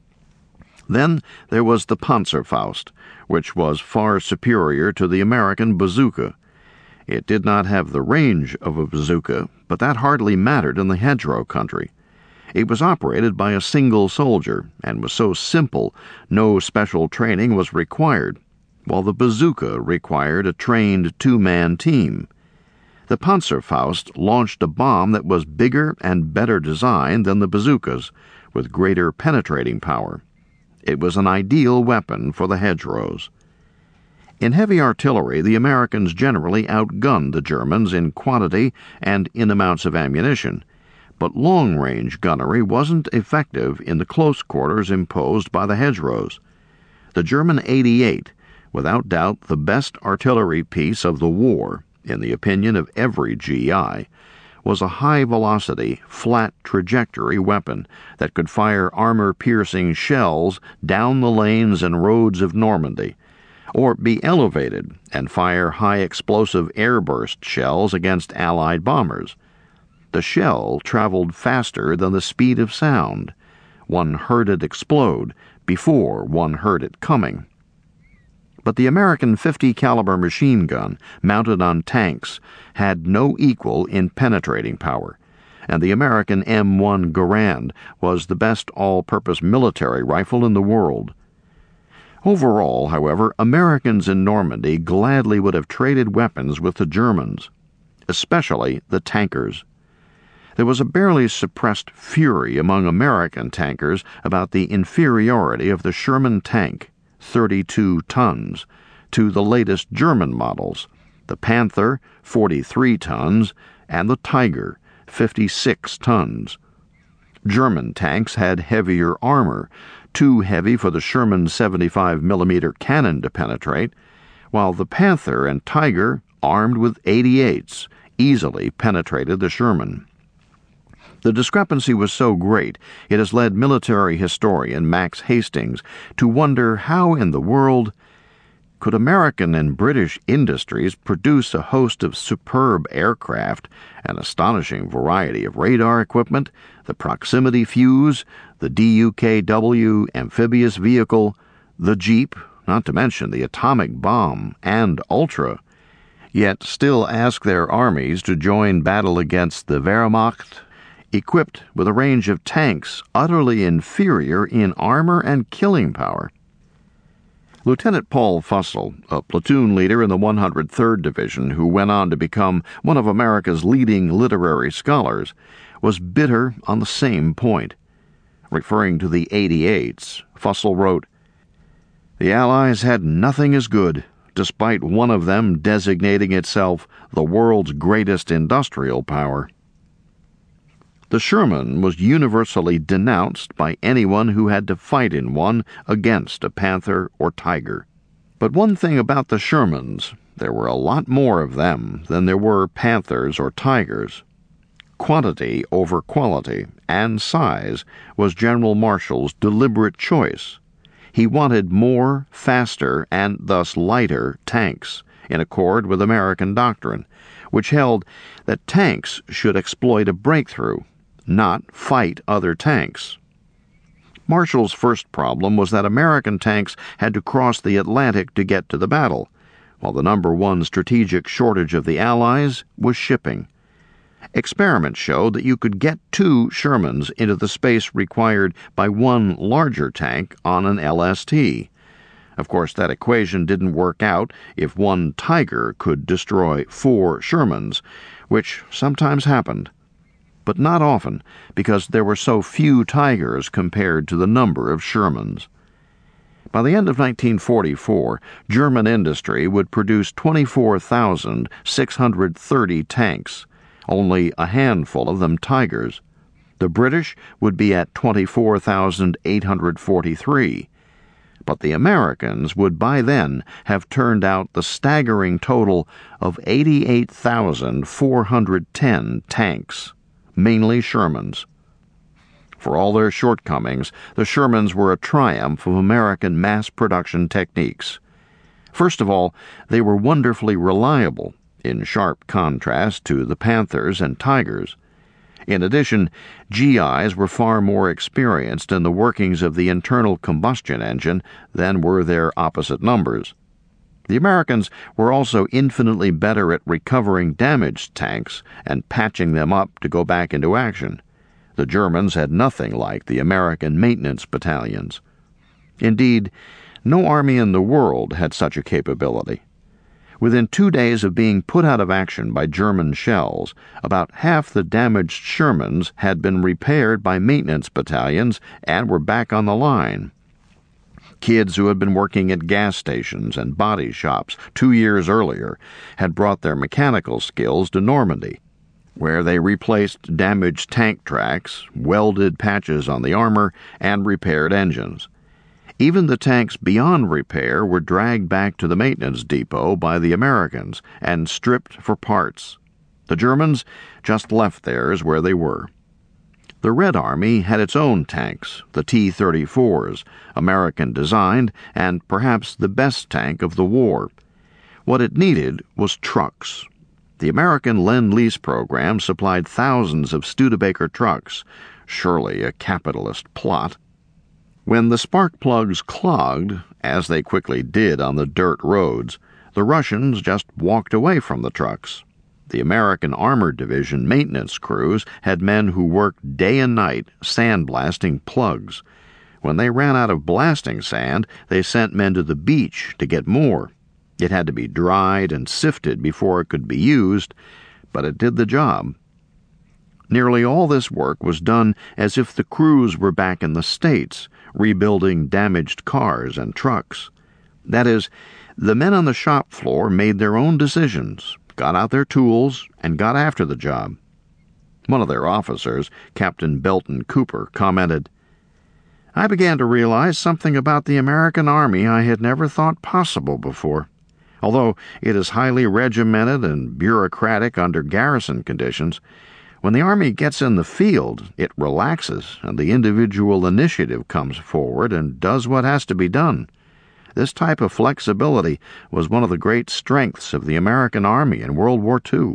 Speaker 2: Then there was the Panzerfaust, which was far superior to the American bazooka. It did not have the range of a bazooka, but that hardly mattered in the hedgerow country. It was operated by a single soldier and was so simple no special training was required, while the bazooka required a trained two-man team. The Panzerfaust launched a bomb that was bigger and better designed than the bazookas, with greater penetrating power. It was an ideal weapon for the hedgerows. In heavy artillery, the Americans generally outgunned the Germans in quantity and in amounts of ammunition, but long-range gunnery wasn't effective in the close quarters imposed by the hedgerows. The German eighty-eight, without doubt the best artillery piece of the war, in the opinion of every G I, was a high-velocity, flat trajectory weapon that could fire armor-piercing shells down the lanes and roads of Normandy, or be elevated and fire high-explosive airburst shells against Allied bombers. The shell traveled faster than the speed of sound. One heard it explode before one heard it coming. But the American fifty caliber machine gun, mounted on tanks, had no equal in penetrating power, and the American M one Garand was the best all-purpose military rifle in the world. Overall, however, Americans in Normandy gladly would have traded weapons with the Germans, especially the tankers. There was a barely suppressed fury among American tankers about the inferiority of the Sherman tank, thirty-two tons, to the latest German models, the Panther, forty-three tons, and the Tiger, fifty-six tons. German tanks had heavier armor, too heavy for the Sherman seventy-five millimeter cannon to penetrate, while the Panther and Tiger, armed with eighty-eights, easily penetrated the Sherman. The discrepancy was so great it has led military historian Max Hastings to wonder how in the world could American and British industries produce a host of superb aircraft, an astonishing variety of radar equipment, the proximity fuse, the D U K W amphibious vehicle, the Jeep, not to mention the atomic bomb and Ultra, yet still ask their armies to join battle against the Wehrmacht, equipped with a range of tanks utterly inferior in armor and killing power. Lieutenant Paul Fussell, a platoon leader in the one hundred third Division who went on to become one of America's leading literary scholars, was bitter on the same point. Referring to the eighty-eights, Fussell wrote, "The Allies had nothing as good, despite one of them designating itself the world's greatest industrial power." The Sherman was universally denounced by anyone who had to fight in one against a Panther or Tiger. But one thing about the Shermans, there were a lot more of them than there were Panthers or Tigers. Quantity over quality and size was General Marshall's deliberate choice. He wanted more, faster, and thus lighter tanks, in accord with American doctrine, which held that tanks should exploit a breakthrough, not fight other tanks. Marshall's first problem was that American tanks had to cross the Atlantic to get to the battle, while the number one strategic shortage of the Allies was shipping. Experiments showed that you could get two Shermans into the space required by one larger tank on an L S T. Of course, that equation didn't work out if one Tiger could destroy four Shermans, which sometimes happened. But not often, because there were so few Tigers compared to the number of Shermans. By the end of nineteen forty-four, German industry would produce twenty-four thousand six hundred thirty tanks, only a handful of them Tigers. The British would be at twenty-four thousand eight hundred forty-three. But the Americans would by then have turned out the staggering total of eighty-eight thousand four hundred ten tanks, mainly Shermans. For all their shortcomings, the Shermans were a triumph of American mass production techniques. First of all, they were wonderfully reliable, in sharp contrast to the Panthers and Tigers. In addition, G Is were far more experienced in the workings of the internal combustion engine than were their opposite numbers. The Americans were also infinitely better at recovering damaged tanks and patching them up to go back into action. The Germans had nothing like the American maintenance battalions. Indeed, no army in the world had such a capability. Within two days of being put out of action by German shells, about half the damaged Shermans had been repaired by maintenance battalions and were back on the line. Kids who had been working at gas stations and body shops two years earlier had brought their mechanical skills to Normandy, where they replaced damaged tank tracks, welded patches on the armor, and repaired engines. Even the tanks beyond repair were dragged back to the maintenance depot by the Americans and stripped for parts. The Germans just left theirs where they were. The Red Army had its own tanks, the T thirty-fours, American-designed and perhaps the best tank of the war. What it needed was trucks. The American Lend-Lease program supplied thousands of Studebaker trucks, surely a capitalist plot. When the spark plugs clogged, as they quickly did on the dirt roads, the Russians just walked away from the trucks. The American Armored Division maintenance crews had men who worked day and night sandblasting plugs. When they ran out of blasting sand, they sent men to the beach to get more. It had to be dried and sifted before it could be used, but it did the job. Nearly all this work was done as if the crews were back in the States, rebuilding damaged cars and trucks. That is, the men on the shop floor made their own decisions, got out their tools, and got after the job. One of their officers, Captain Belton Cooper, commented, "I began to realize something about the American Army I had never thought possible before. Although it is highly regimented and bureaucratic under garrison conditions, when the Army gets in the field, it relaxes and the individual initiative comes forward and does what has to be done. This type of flexibility was one of the great strengths of the American Army in World War Two.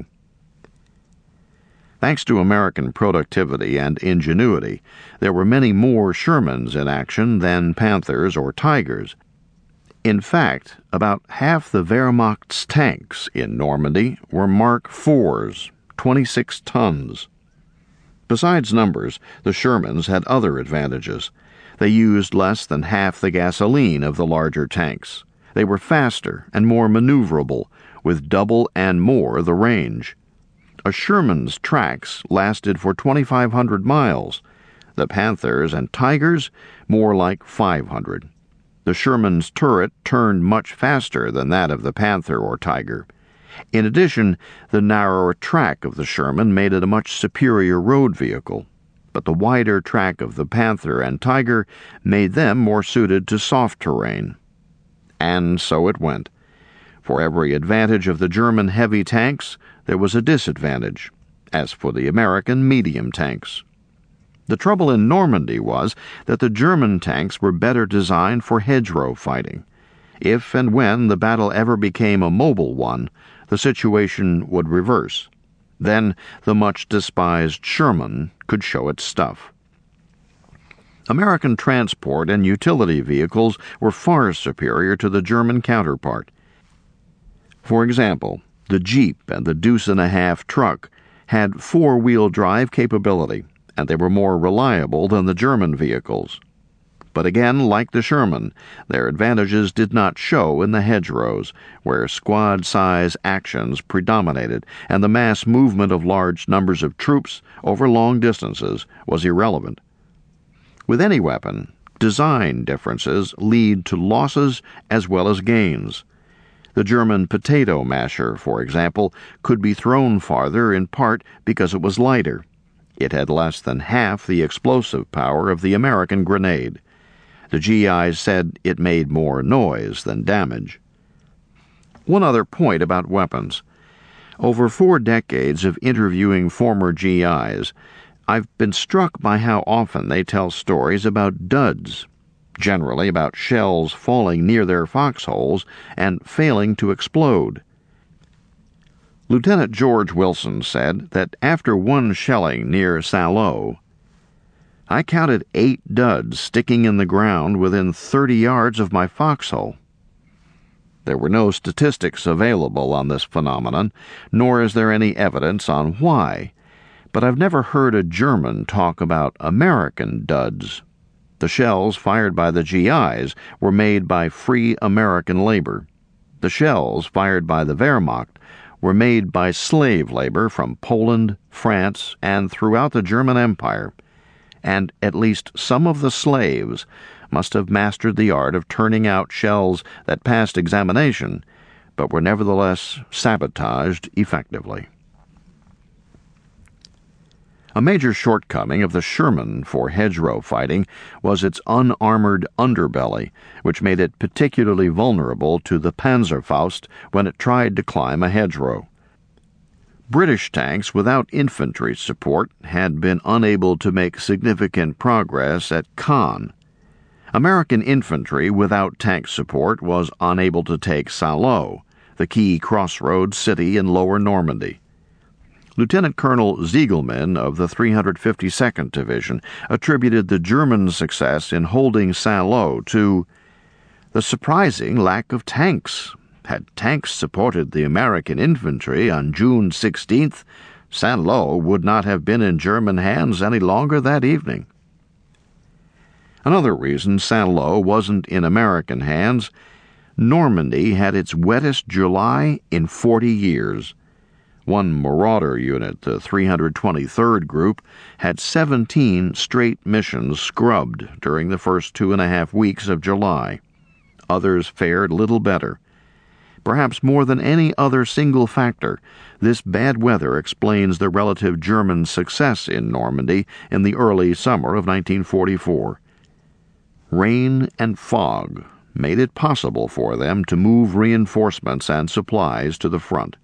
Speaker 2: Thanks to American productivity and ingenuity, there were many more Shermans in action than Panthers or Tigers. In fact, about half the Wehrmacht's tanks in Normandy were Mark fours, twenty-six tons. Besides numbers, the Shermans had other advantages. They used less than half the gasoline of the larger tanks. They were faster and more maneuverable, with double and more the range. A Sherman's tracks lasted for twenty-five hundred miles. The Panthers and Tigers, more like five hundred. The Sherman's turret turned much faster than that of the Panther or Tiger. In addition, the narrower track of the Sherman made it a much superior road vehicle, but the wider track of the Panther and Tiger made them more suited to soft terrain. And so it went. For every advantage of the German heavy tanks, there was a disadvantage, as for the American medium tanks. The trouble in Normandy was that the German tanks were better designed for hedgerow fighting. If and when the battle ever became a mobile one, the situation would reverse. Then the much-despised Sherman could show its stuff. American transport and utility vehicles were far superior to the German counterpart. For example, the Jeep and the deuce-and-a-half truck had four-wheel drive capability, and they were more reliable than the German vehicles. But again, like the Sherman, their advantages did not show in the hedgerows, where squad-size actions predominated, and the mass movement of large numbers of troops over long distances was irrelevant. With any weapon, design differences lead to losses as well as gains. The German potato masher, for example, could be thrown farther in part because it was lighter. It had less than half the explosive power of the American grenade. The G Is said it made more noise than damage. One other point about weapons. Over four decades of interviewing former G Is, I've been struck by how often they tell stories about duds, generally about shells falling near their foxholes and failing to explode. Lieutenant George Wilson said that after one shelling near Saint-Lô, "I counted eight duds sticking in the ground within thirty yards of my foxhole." There were no statistics available on this phenomenon, nor is there any evidence on why, but I've never heard a German talk about American duds. The shells fired by the G Is were made by free American labor. The shells fired by the Wehrmacht were made by slave labor from Poland, France, and throughout the German Empire, and at least some of the slaves must have mastered the art of turning out shells that passed examination, but were nevertheless sabotaged effectively. A major shortcoming of the Sherman for hedgerow fighting was its unarmored underbelly, which made it particularly vulnerable to the Panzerfaust when it tried to climb a hedgerow. British tanks without infantry support had been unable to make significant progress at Caen. American infantry without tank support was unable to take Saint-Lô, the key crossroads city in lower Normandy. Lieutenant Colonel Ziegelmann of the three hundred fifty-second Division attributed the German success in holding Saint-Lô to the surprising lack of tanks. Had tanks supported the American infantry on June sixteenth, Saint-Lô would not have been in German hands any longer that evening. Another reason Saint-Lô wasn't in American hands: Normandy had its wettest July in forty years. One Marauder unit, the three hundred twenty-third Group, had seventeen straight missions scrubbed during the first two and a half weeks of July. Others fared little better. Perhaps more than any other single factor, this bad weather explains the relative German success in Normandy in the early summer of nineteen forty-four. Rain and fog made it possible for them to move reinforcements and supplies to the front.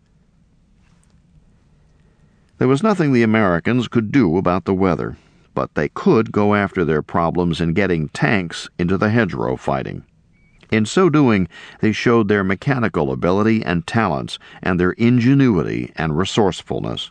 Speaker 2: There was nothing the Americans could do about the weather, but they could go after their problems in getting tanks into the hedgerow fighting. In so doing, they showed their mechanical ability and talents and their ingenuity and resourcefulness.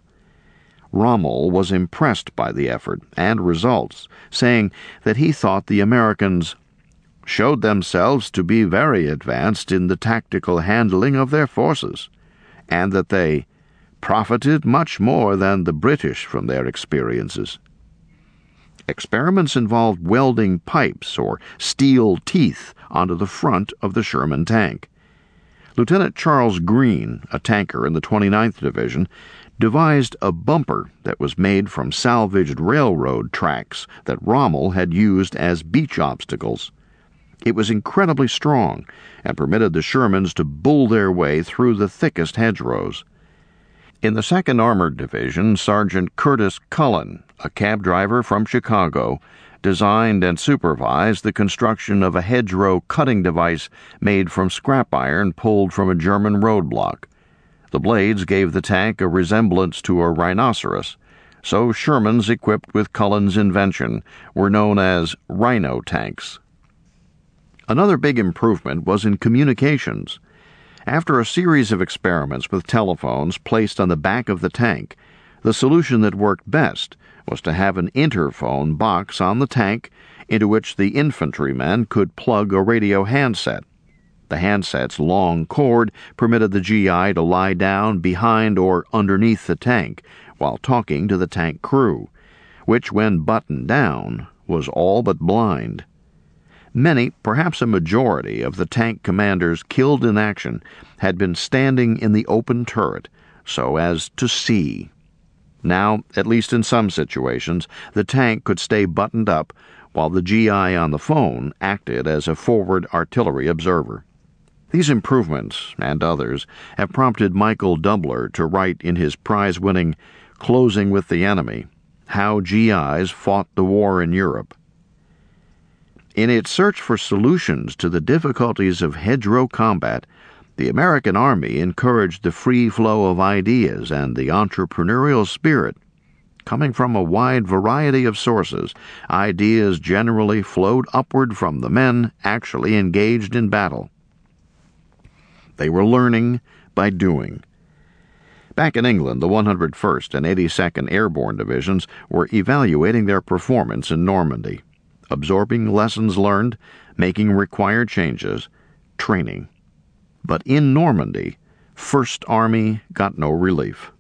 Speaker 2: Rommel was impressed by the effort and results, saying that he thought the Americans showed themselves to be very advanced in the tactical handling of their forces, and that they profited much more than the British from their experiences. Experiments involved welding pipes or steel teeth onto the front of the Sherman tank. Lieutenant Charles Green, a tanker in the twenty-ninth Division, devised a bumper that was made from salvaged railroad tracks that Rommel had used as beach obstacles. It was incredibly strong and permitted the Shermans to bull their way through the thickest hedgerows. In the second Armored Division, Sergeant Curtis Cullen, a cab driver from Chicago, designed and supervised the construction of a hedgerow cutting device made from scrap iron pulled from a German roadblock. The blades gave the tank a resemblance to a rhinoceros, so Shermans equipped with Cullen's invention were known as rhino tanks. Another big improvement was in communications. After a series of experiments with telephones placed on the back of the tank, the solution that worked best was to have an interphone box on the tank into which the infantrymen could plug a radio handset. The handset's long cord permitted the G I to lie down behind or underneath the tank while talking to the tank crew, which, when buttoned down, was all but blind. Many, perhaps a majority, of the tank commanders killed in action had been standing in the open turret so as to see. Now, at least in some situations, the tank could stay buttoned up while the G I on the phone acted as a forward artillery observer. These improvements, and others, have prompted Michael Dubler to write in his prize-winning Closing with the Enemy, How G Is Fought the War in Europe. In its search for solutions to the difficulties of hedgerow combat, the American Army encouraged the free flow of ideas and the entrepreneurial spirit. Coming from a wide variety of sources, ideas generally flowed upward from the men actually engaged in battle. They were learning by doing. Back in England, the one hundred first and eighty-second Airborne Divisions were evaluating their performance in Normandy, absorbing lessons learned, making required changes, training. But in Normandy, First Army got no relief.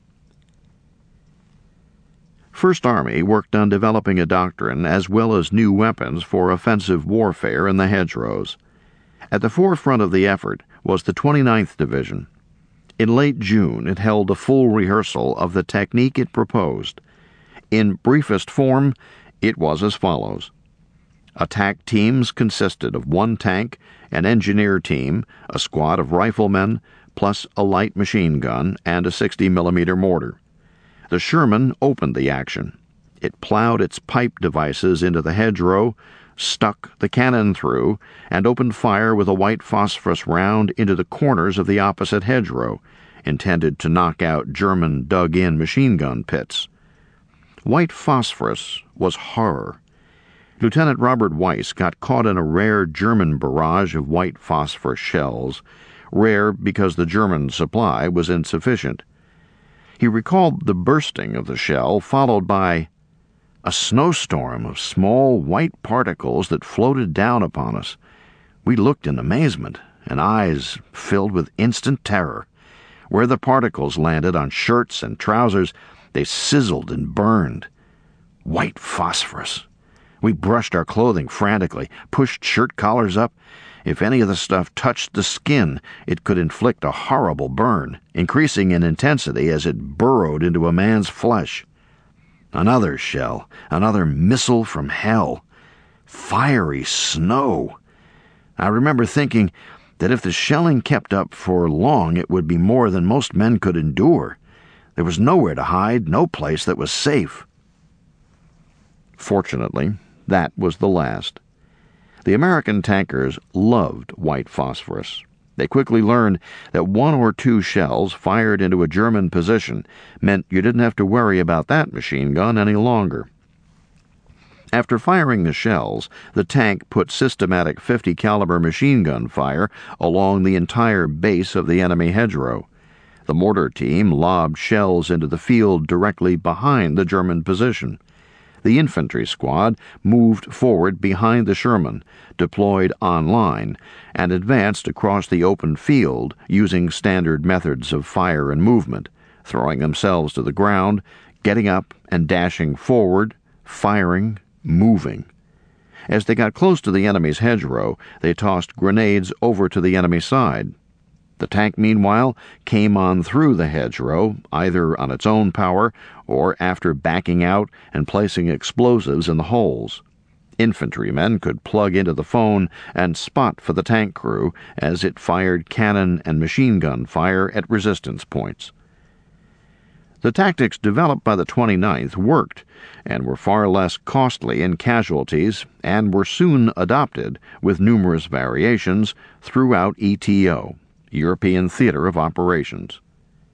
Speaker 2: First Army worked on developing a doctrine as well as new weapons for offensive warfare in the hedgerows. At the forefront of the effort was the twenty-ninth Division. In late June, it held a full rehearsal of the technique it proposed. In briefest form, it was as follows. Attack teams consisted of one tank, an engineer team, a squad of riflemen, plus a light machine gun and a sixty millimeter mortar. The Sherman opened the action. It plowed its pipe devices into the hedgerow, stuck the cannon through, and opened fire with a white phosphorus round into the corners of the opposite hedgerow, intended to knock out German dug-in machine gun pits. White phosphorus was horror. Lieutenant Robert Weiss got caught in a rare German barrage of white phosphorus shells, rare because the German supply was insufficient. He recalled the bursting of the shell, followed by a snowstorm of small white particles that floated down upon us. We looked in amazement, and eyes filled with instant terror. Where the particles landed on shirts and trousers, they sizzled and burned. White phosphorus. We brushed our clothing frantically, pushed shirt collars up. If any of the stuff touched the skin, it could inflict a horrible burn, increasing in intensity as it burrowed into a man's flesh. Another shell, another missile from hell. Fiery snow. I remember thinking, that if the shelling kept up for long, it would be more than most men could endure. There was nowhere to hide, no place that was safe. Fortunately, that was the last. The American tankers loved white phosphorus. They quickly learned that one or two shells fired into a German position meant you didn't have to worry about that machine gun any longer. After firing the shells, the tank put systematic fifty caliber machine gun fire along the entire base of the enemy hedgerow. The mortar team lobbed shells into the field directly behind the German position. The infantry squad moved forward behind the Sherman, deployed on line, and advanced across the open field using standard methods of fire and movement, throwing themselves to the ground, getting up and dashing forward, firing, moving. As they got close to the enemy's hedgerow, they tossed grenades over to the enemy side. The tank, meanwhile, came on through the hedgerow, either on its own power or after backing out and placing explosives in the holes. Infantrymen could plug into the phone and spot for the tank crew as it fired cannon and machine gun fire at resistance points. The tactics developed by the twenty-ninth worked and were far less costly in casualties and were soon adopted with numerous variations throughout E T O, European Theater of Operations.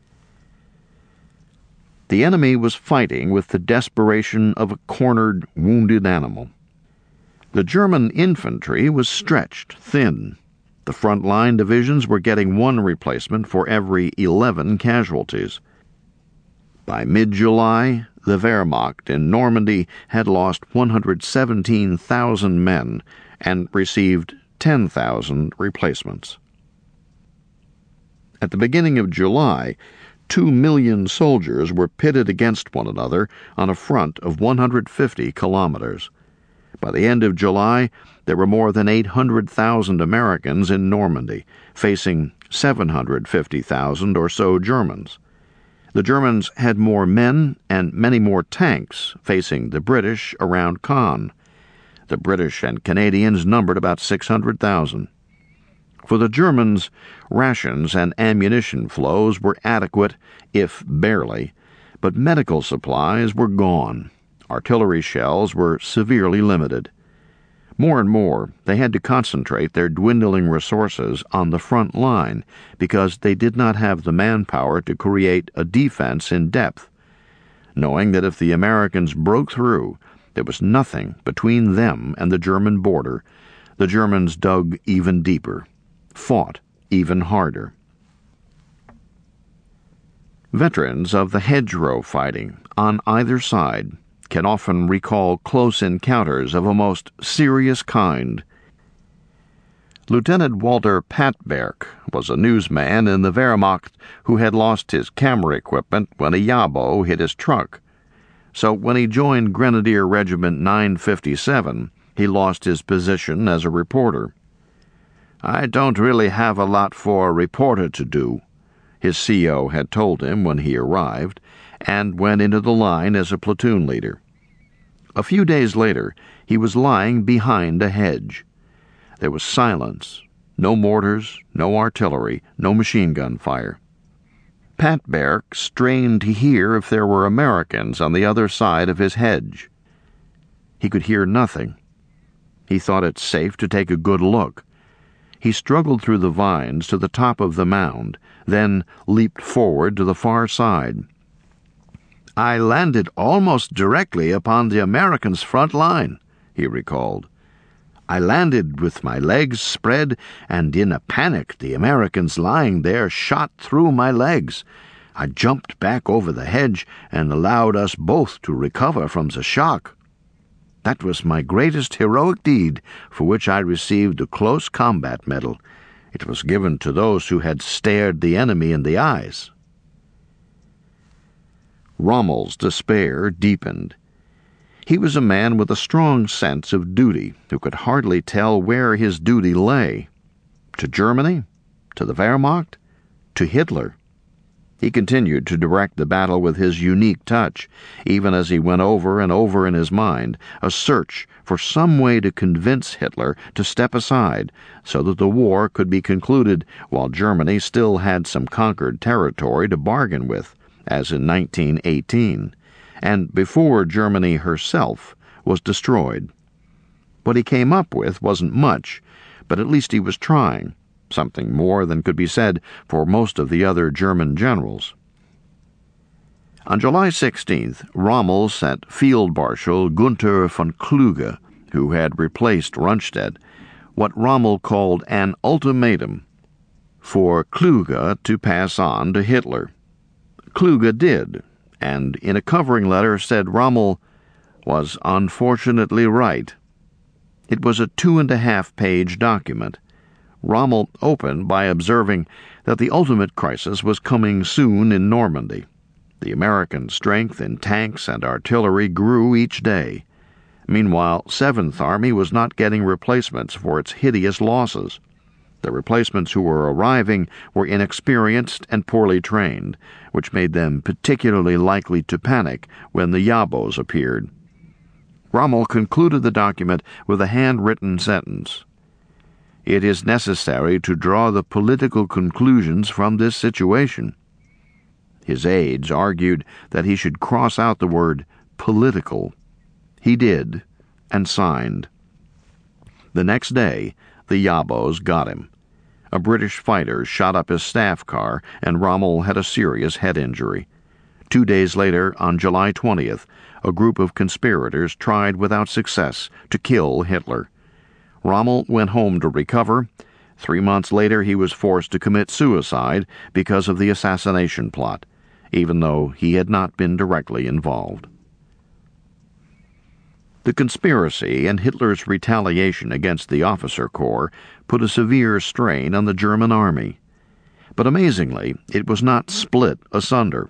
Speaker 2: The enemy was fighting with the desperation of a cornered, wounded animal. The German infantry was stretched thin. The front-line divisions were getting one replacement for every eleven casualties. By mid-July, the Wehrmacht in Normandy had lost one hundred seventeen thousand men and received ten thousand replacements. At the beginning of July, two million soldiers were pitted against one another on a front of one hundred fifty kilometers. By the end of July, there were more than eight hundred thousand Americans in Normandy, facing seven hundred fifty thousand or so Germans. The Germans had more men and many more tanks facing the British around Caen. The British and Canadians numbered about six hundred thousand. For the Germans, rations and ammunition flows were adequate, if barely, but medical supplies were gone. Artillery shells were severely limited. More and more, they had to concentrate their dwindling resources on the front line because they did not have the manpower to create a defense in depth. Knowing that if the Americans broke through, there was nothing between them and the German border, the Germans dug even deeper, fought even harder. Veterans of the hedgerow fighting on either side can often recall close encounters of a most serious kind. Lieutenant Walter Patberg was a newsman in the Wehrmacht who had lost his camera equipment when a Jabo hit his truck. So when he joined Grenadier Regiment nine fifty-seven, he lost his position as a reporter. "I don't really have a lot for a reporter to do," his C O had told him when he arrived, and went into the line as a platoon leader. A few days later, he was lying behind a hedge. There was silence, no mortars, no artillery, no machine gun fire. Patberg strained to hear if there were Americans on the other side of his hedge. He could hear nothing. He thought it safe to take a good look. He struggled through the vines to the top of the mound, then leaped forward to the far side. "I landed almost directly upon the Americans' front line," he recalled. "I landed with my legs spread, and in a panic the Americans lying there shot through my legs. I jumped back over the hedge and allowed us both to recover from the shock. That was my greatest heroic deed, for which I received the Close Combat Medal. It was given to those who had stared the enemy in the eyes." Rommel's despair deepened. He was a man with a strong sense of duty who could hardly tell where his duty lay. To Germany? To the Wehrmacht? To Hitler? He continued to direct the battle with his unique touch, even as he went over and over in his mind a search for some way to convince Hitler to step aside so that the war could be concluded while Germany still had some conquered territory to bargain with, as in nineteen eighteen, and before Germany herself was destroyed. What he came up with wasn't much, but at least he was trying, something more than could be said for most of the other German generals. On July sixteenth, Rommel sent Field Marshal Gunther von Kluge, who had replaced Rundstedt, what Rommel called an ultimatum for Kluge to pass on to Hitler. Kluge did, and in a covering letter said Rommel was unfortunately right. It was a two-and-a-half-page document. Rommel opened by observing that the ultimate crisis was coming soon in Normandy. The American strength in tanks and artillery grew each day. Meanwhile, Seventh Army was not getting replacements for its hideous losses. The replacements who were arriving were inexperienced and poorly trained, which made them particularly likely to panic when the Yabos appeared. Rommel concluded the document with a handwritten sentence. It is necessary to draw the political conclusions from this situation. His aides argued that he should cross out the word political. He did, and signed. The next day, the Yabos got him. A British fighter shot up his staff car, and Rommel had a serious head injury. Two days later, on July twentieth, a group of conspirators tried without success to kill Hitler. Rommel went home to recover. Three months later, he was forced to commit suicide because of the assassination plot, even though he had not been directly involved. The conspiracy and Hitler's retaliation against the officer corps put a severe strain on the German army. But amazingly, it was not split asunder.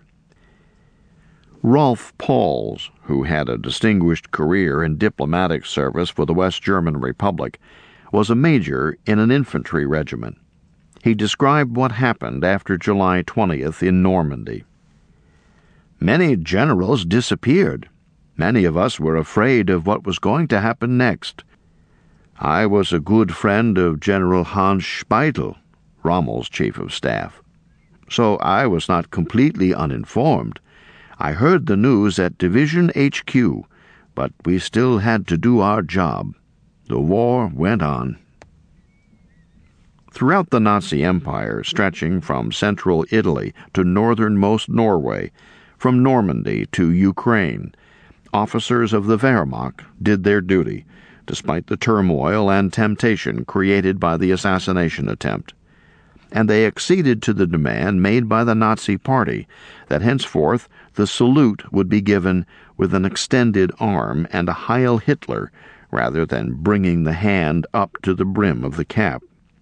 Speaker 2: Rolf Pauls, who had a distinguished career in diplomatic service for the West German Republic, was a major in an infantry regiment. He described what happened after July twentieth in Normandy. Many generals disappeared. Many of us were afraid of what was going to happen next. I was a good friend of General Hans Speidel, Rommel's chief of staff, so I was not completely uninformed. I heard the news at Division H Q, but we still had to do our job. The war went on. Throughout the Nazi Empire, stretching from central Italy to northernmost Norway, from Normandy to Ukraine, officers of the Wehrmacht did their duty, despite the turmoil and temptation created by the assassination attempt. And they acceded to the demand made by the Nazi Party that henceforth the salute would be given with an extended arm and a Heil Hitler rather than bringing the hand up to the brim of the cap.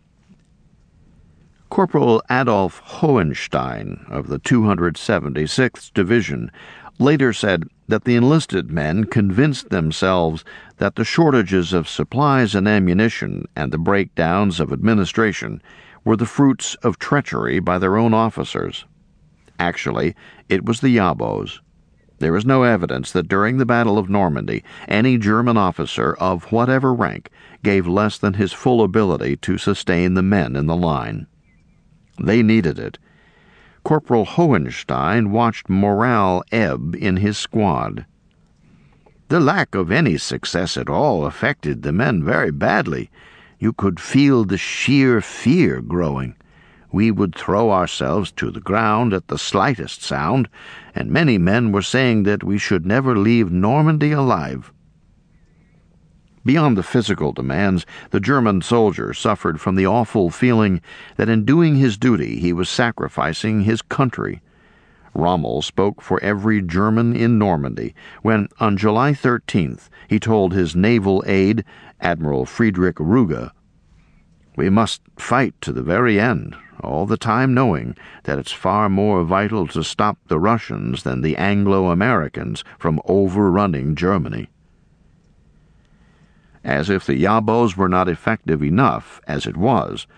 Speaker 2: Corporal Adolf Hohenstein of the two hundred seventy-sixth Division later said that the enlisted men convinced themselves that the shortages of supplies and ammunition and the breakdowns of administration were the fruits of treachery by their own officers. Actually, it was the Yabos. There is no evidence that during the Battle of Normandy any German officer of whatever rank gave less than his full ability to sustain the men in the line. They needed it. Corporal Hohenstein watched morale ebb in his squad. The lack of any success at all affected the men very badly. You could feel the sheer fear growing. We would throw ourselves to the ground at the slightest sound, and many men were saying that we should never leave Normandy alive. Beyond the physical demands, the German soldier suffered from the awful feeling that in doing his duty he was sacrificing his country. Rommel spoke for every German in Normandy when, on July thirteenth, he told his naval aide, Admiral Friedrich Ruge, "We must fight to the very end, all the time knowing that it's far more vital to stop the Russians than the Anglo-Americans from overrunning Germany." As if the Yabos were not effective enough as it was,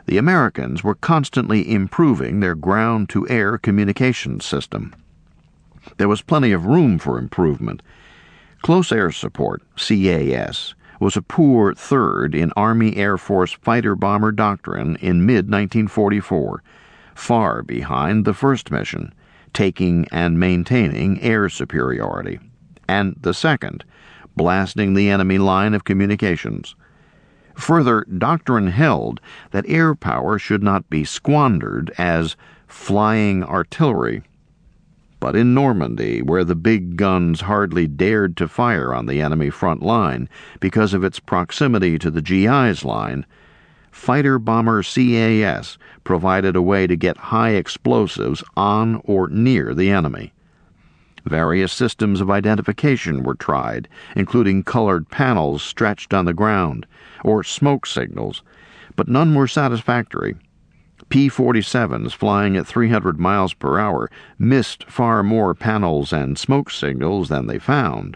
Speaker 2: The Americans were constantly improving their ground-to-air communications system. There was plenty of room for improvement. Close Air Support, C A S, was a poor third in Army Air Force fighter-bomber doctrine in mid nineteen forty-four, far behind the first mission, taking and maintaining air superiority, and the second, blasting the enemy line of communications. Further, doctrine held that air power should not be squandered as flying artillery. But in Normandy, where the big guns hardly dared to fire on the enemy front line because of its proximity to the G I's line, fighter-bomber C A S provided a way to get high explosives on or near the enemy. Various systems of identification were tried, including colored panels stretched on the ground, or smoke signals, but none were satisfactory. P forty-sevens flying at three hundred miles per hour missed far more panels and smoke signals than they found.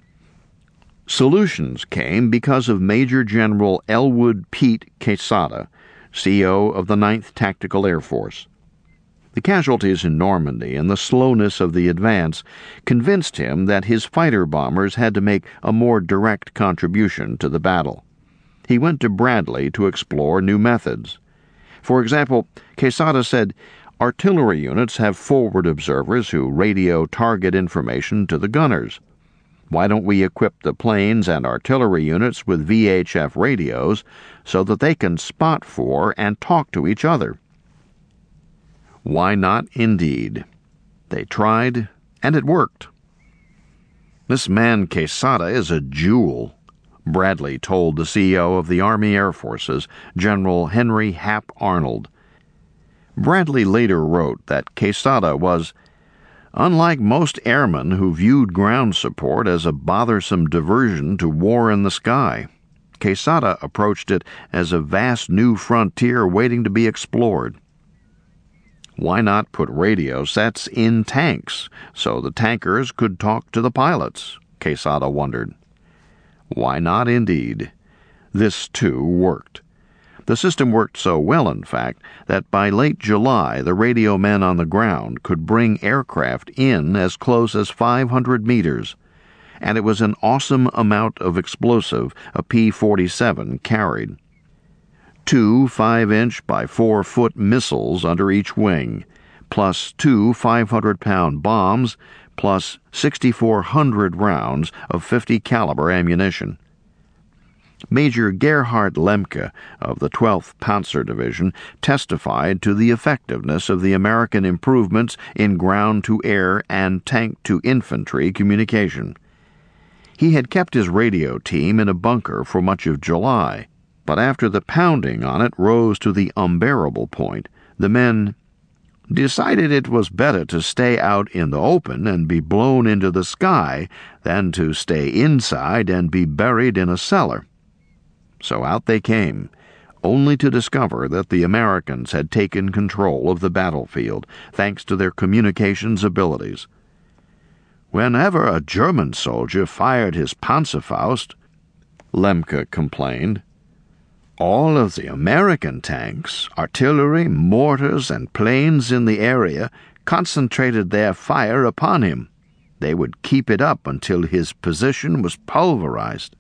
Speaker 2: Solutions came because of Major General Elwood Pete Quesada, C O of the ninth Tactical Air Force. The casualties in Normandy and the slowness of the advance convinced him that his fighter bombers had to make a more direct contribution to the battle. He went to Bradley to explore new methods. For example, Quesada said, "Artillery units have forward observers who radio target information to the gunners. Why don't we equip the planes and artillery units with V H F radios so that they can spot for and talk to each other?" Why not, indeed? They tried, and it worked. "This man Quesada is a jewel," Bradley told the C E O of the Army Air Forces, General Henry Hap Arnold. Bradley later wrote that Quesada was, "unlike most airmen who viewed ground support as a bothersome diversion to war in the sky, Quesada approached it as a vast new frontier waiting to be explored." Why not put radio sets in tanks so the tankers could talk to the pilots? Quesada wondered. Why not, indeed? This, too, worked. The system worked so well, in fact, that by late July the radio men on the ground could bring aircraft in as close as five hundred meters, and it was an awesome amount of explosive a P forty-seven carried. Two five-inch by four-foot missiles under each wing, plus two five hundred pound bombs, plus six thousand four hundred rounds of fifty caliber ammunition. Major Gerhard Lemke of the twelfth Panzer Division testified to the effectiveness of the American improvements in ground-to-air and tank-to-infantry communication. He had kept his radio team in a bunker for much of July, but after the pounding on it rose to the unbearable point, the men decided it was better to stay out in the open and be blown into the sky than to stay inside and be buried in a cellar. So out they came, only to discover that the Americans had taken control of the battlefield, thanks to their communications abilities. "Whenever a German soldier fired his Panzerfaust," Lemke complained, "all of the American tanks, artillery, mortars, and planes in the area concentrated their fire upon him. They would keep it up until his position was pulverized."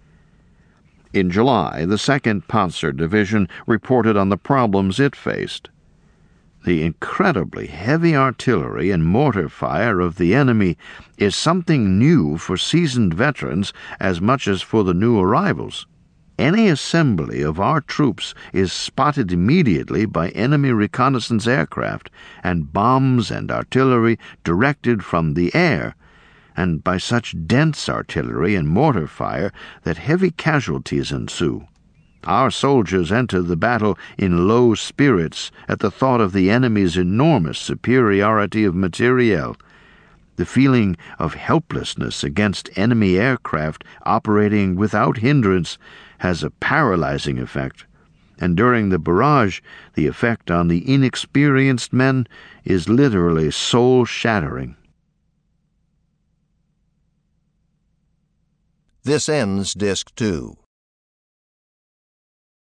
Speaker 2: In July, the second Panzer Division reported on the problems it faced. "The incredibly heavy artillery and mortar fire of the enemy is something new for seasoned veterans as much as for the new arrivals. Any assembly of our troops is spotted immediately by enemy reconnaissance aircraft and bombs and artillery directed from the air, and by such dense artillery and mortar fire that heavy casualties ensue. Our soldiers enter the battle in low spirits at the thought of the enemy's enormous superiority of materiel. The feeling of helplessness against enemy aircraft operating without hindrance has a paralyzing effect, and during the barrage, the effect on the inexperienced men is literally soul-shattering."
Speaker 1: This ends Disc two.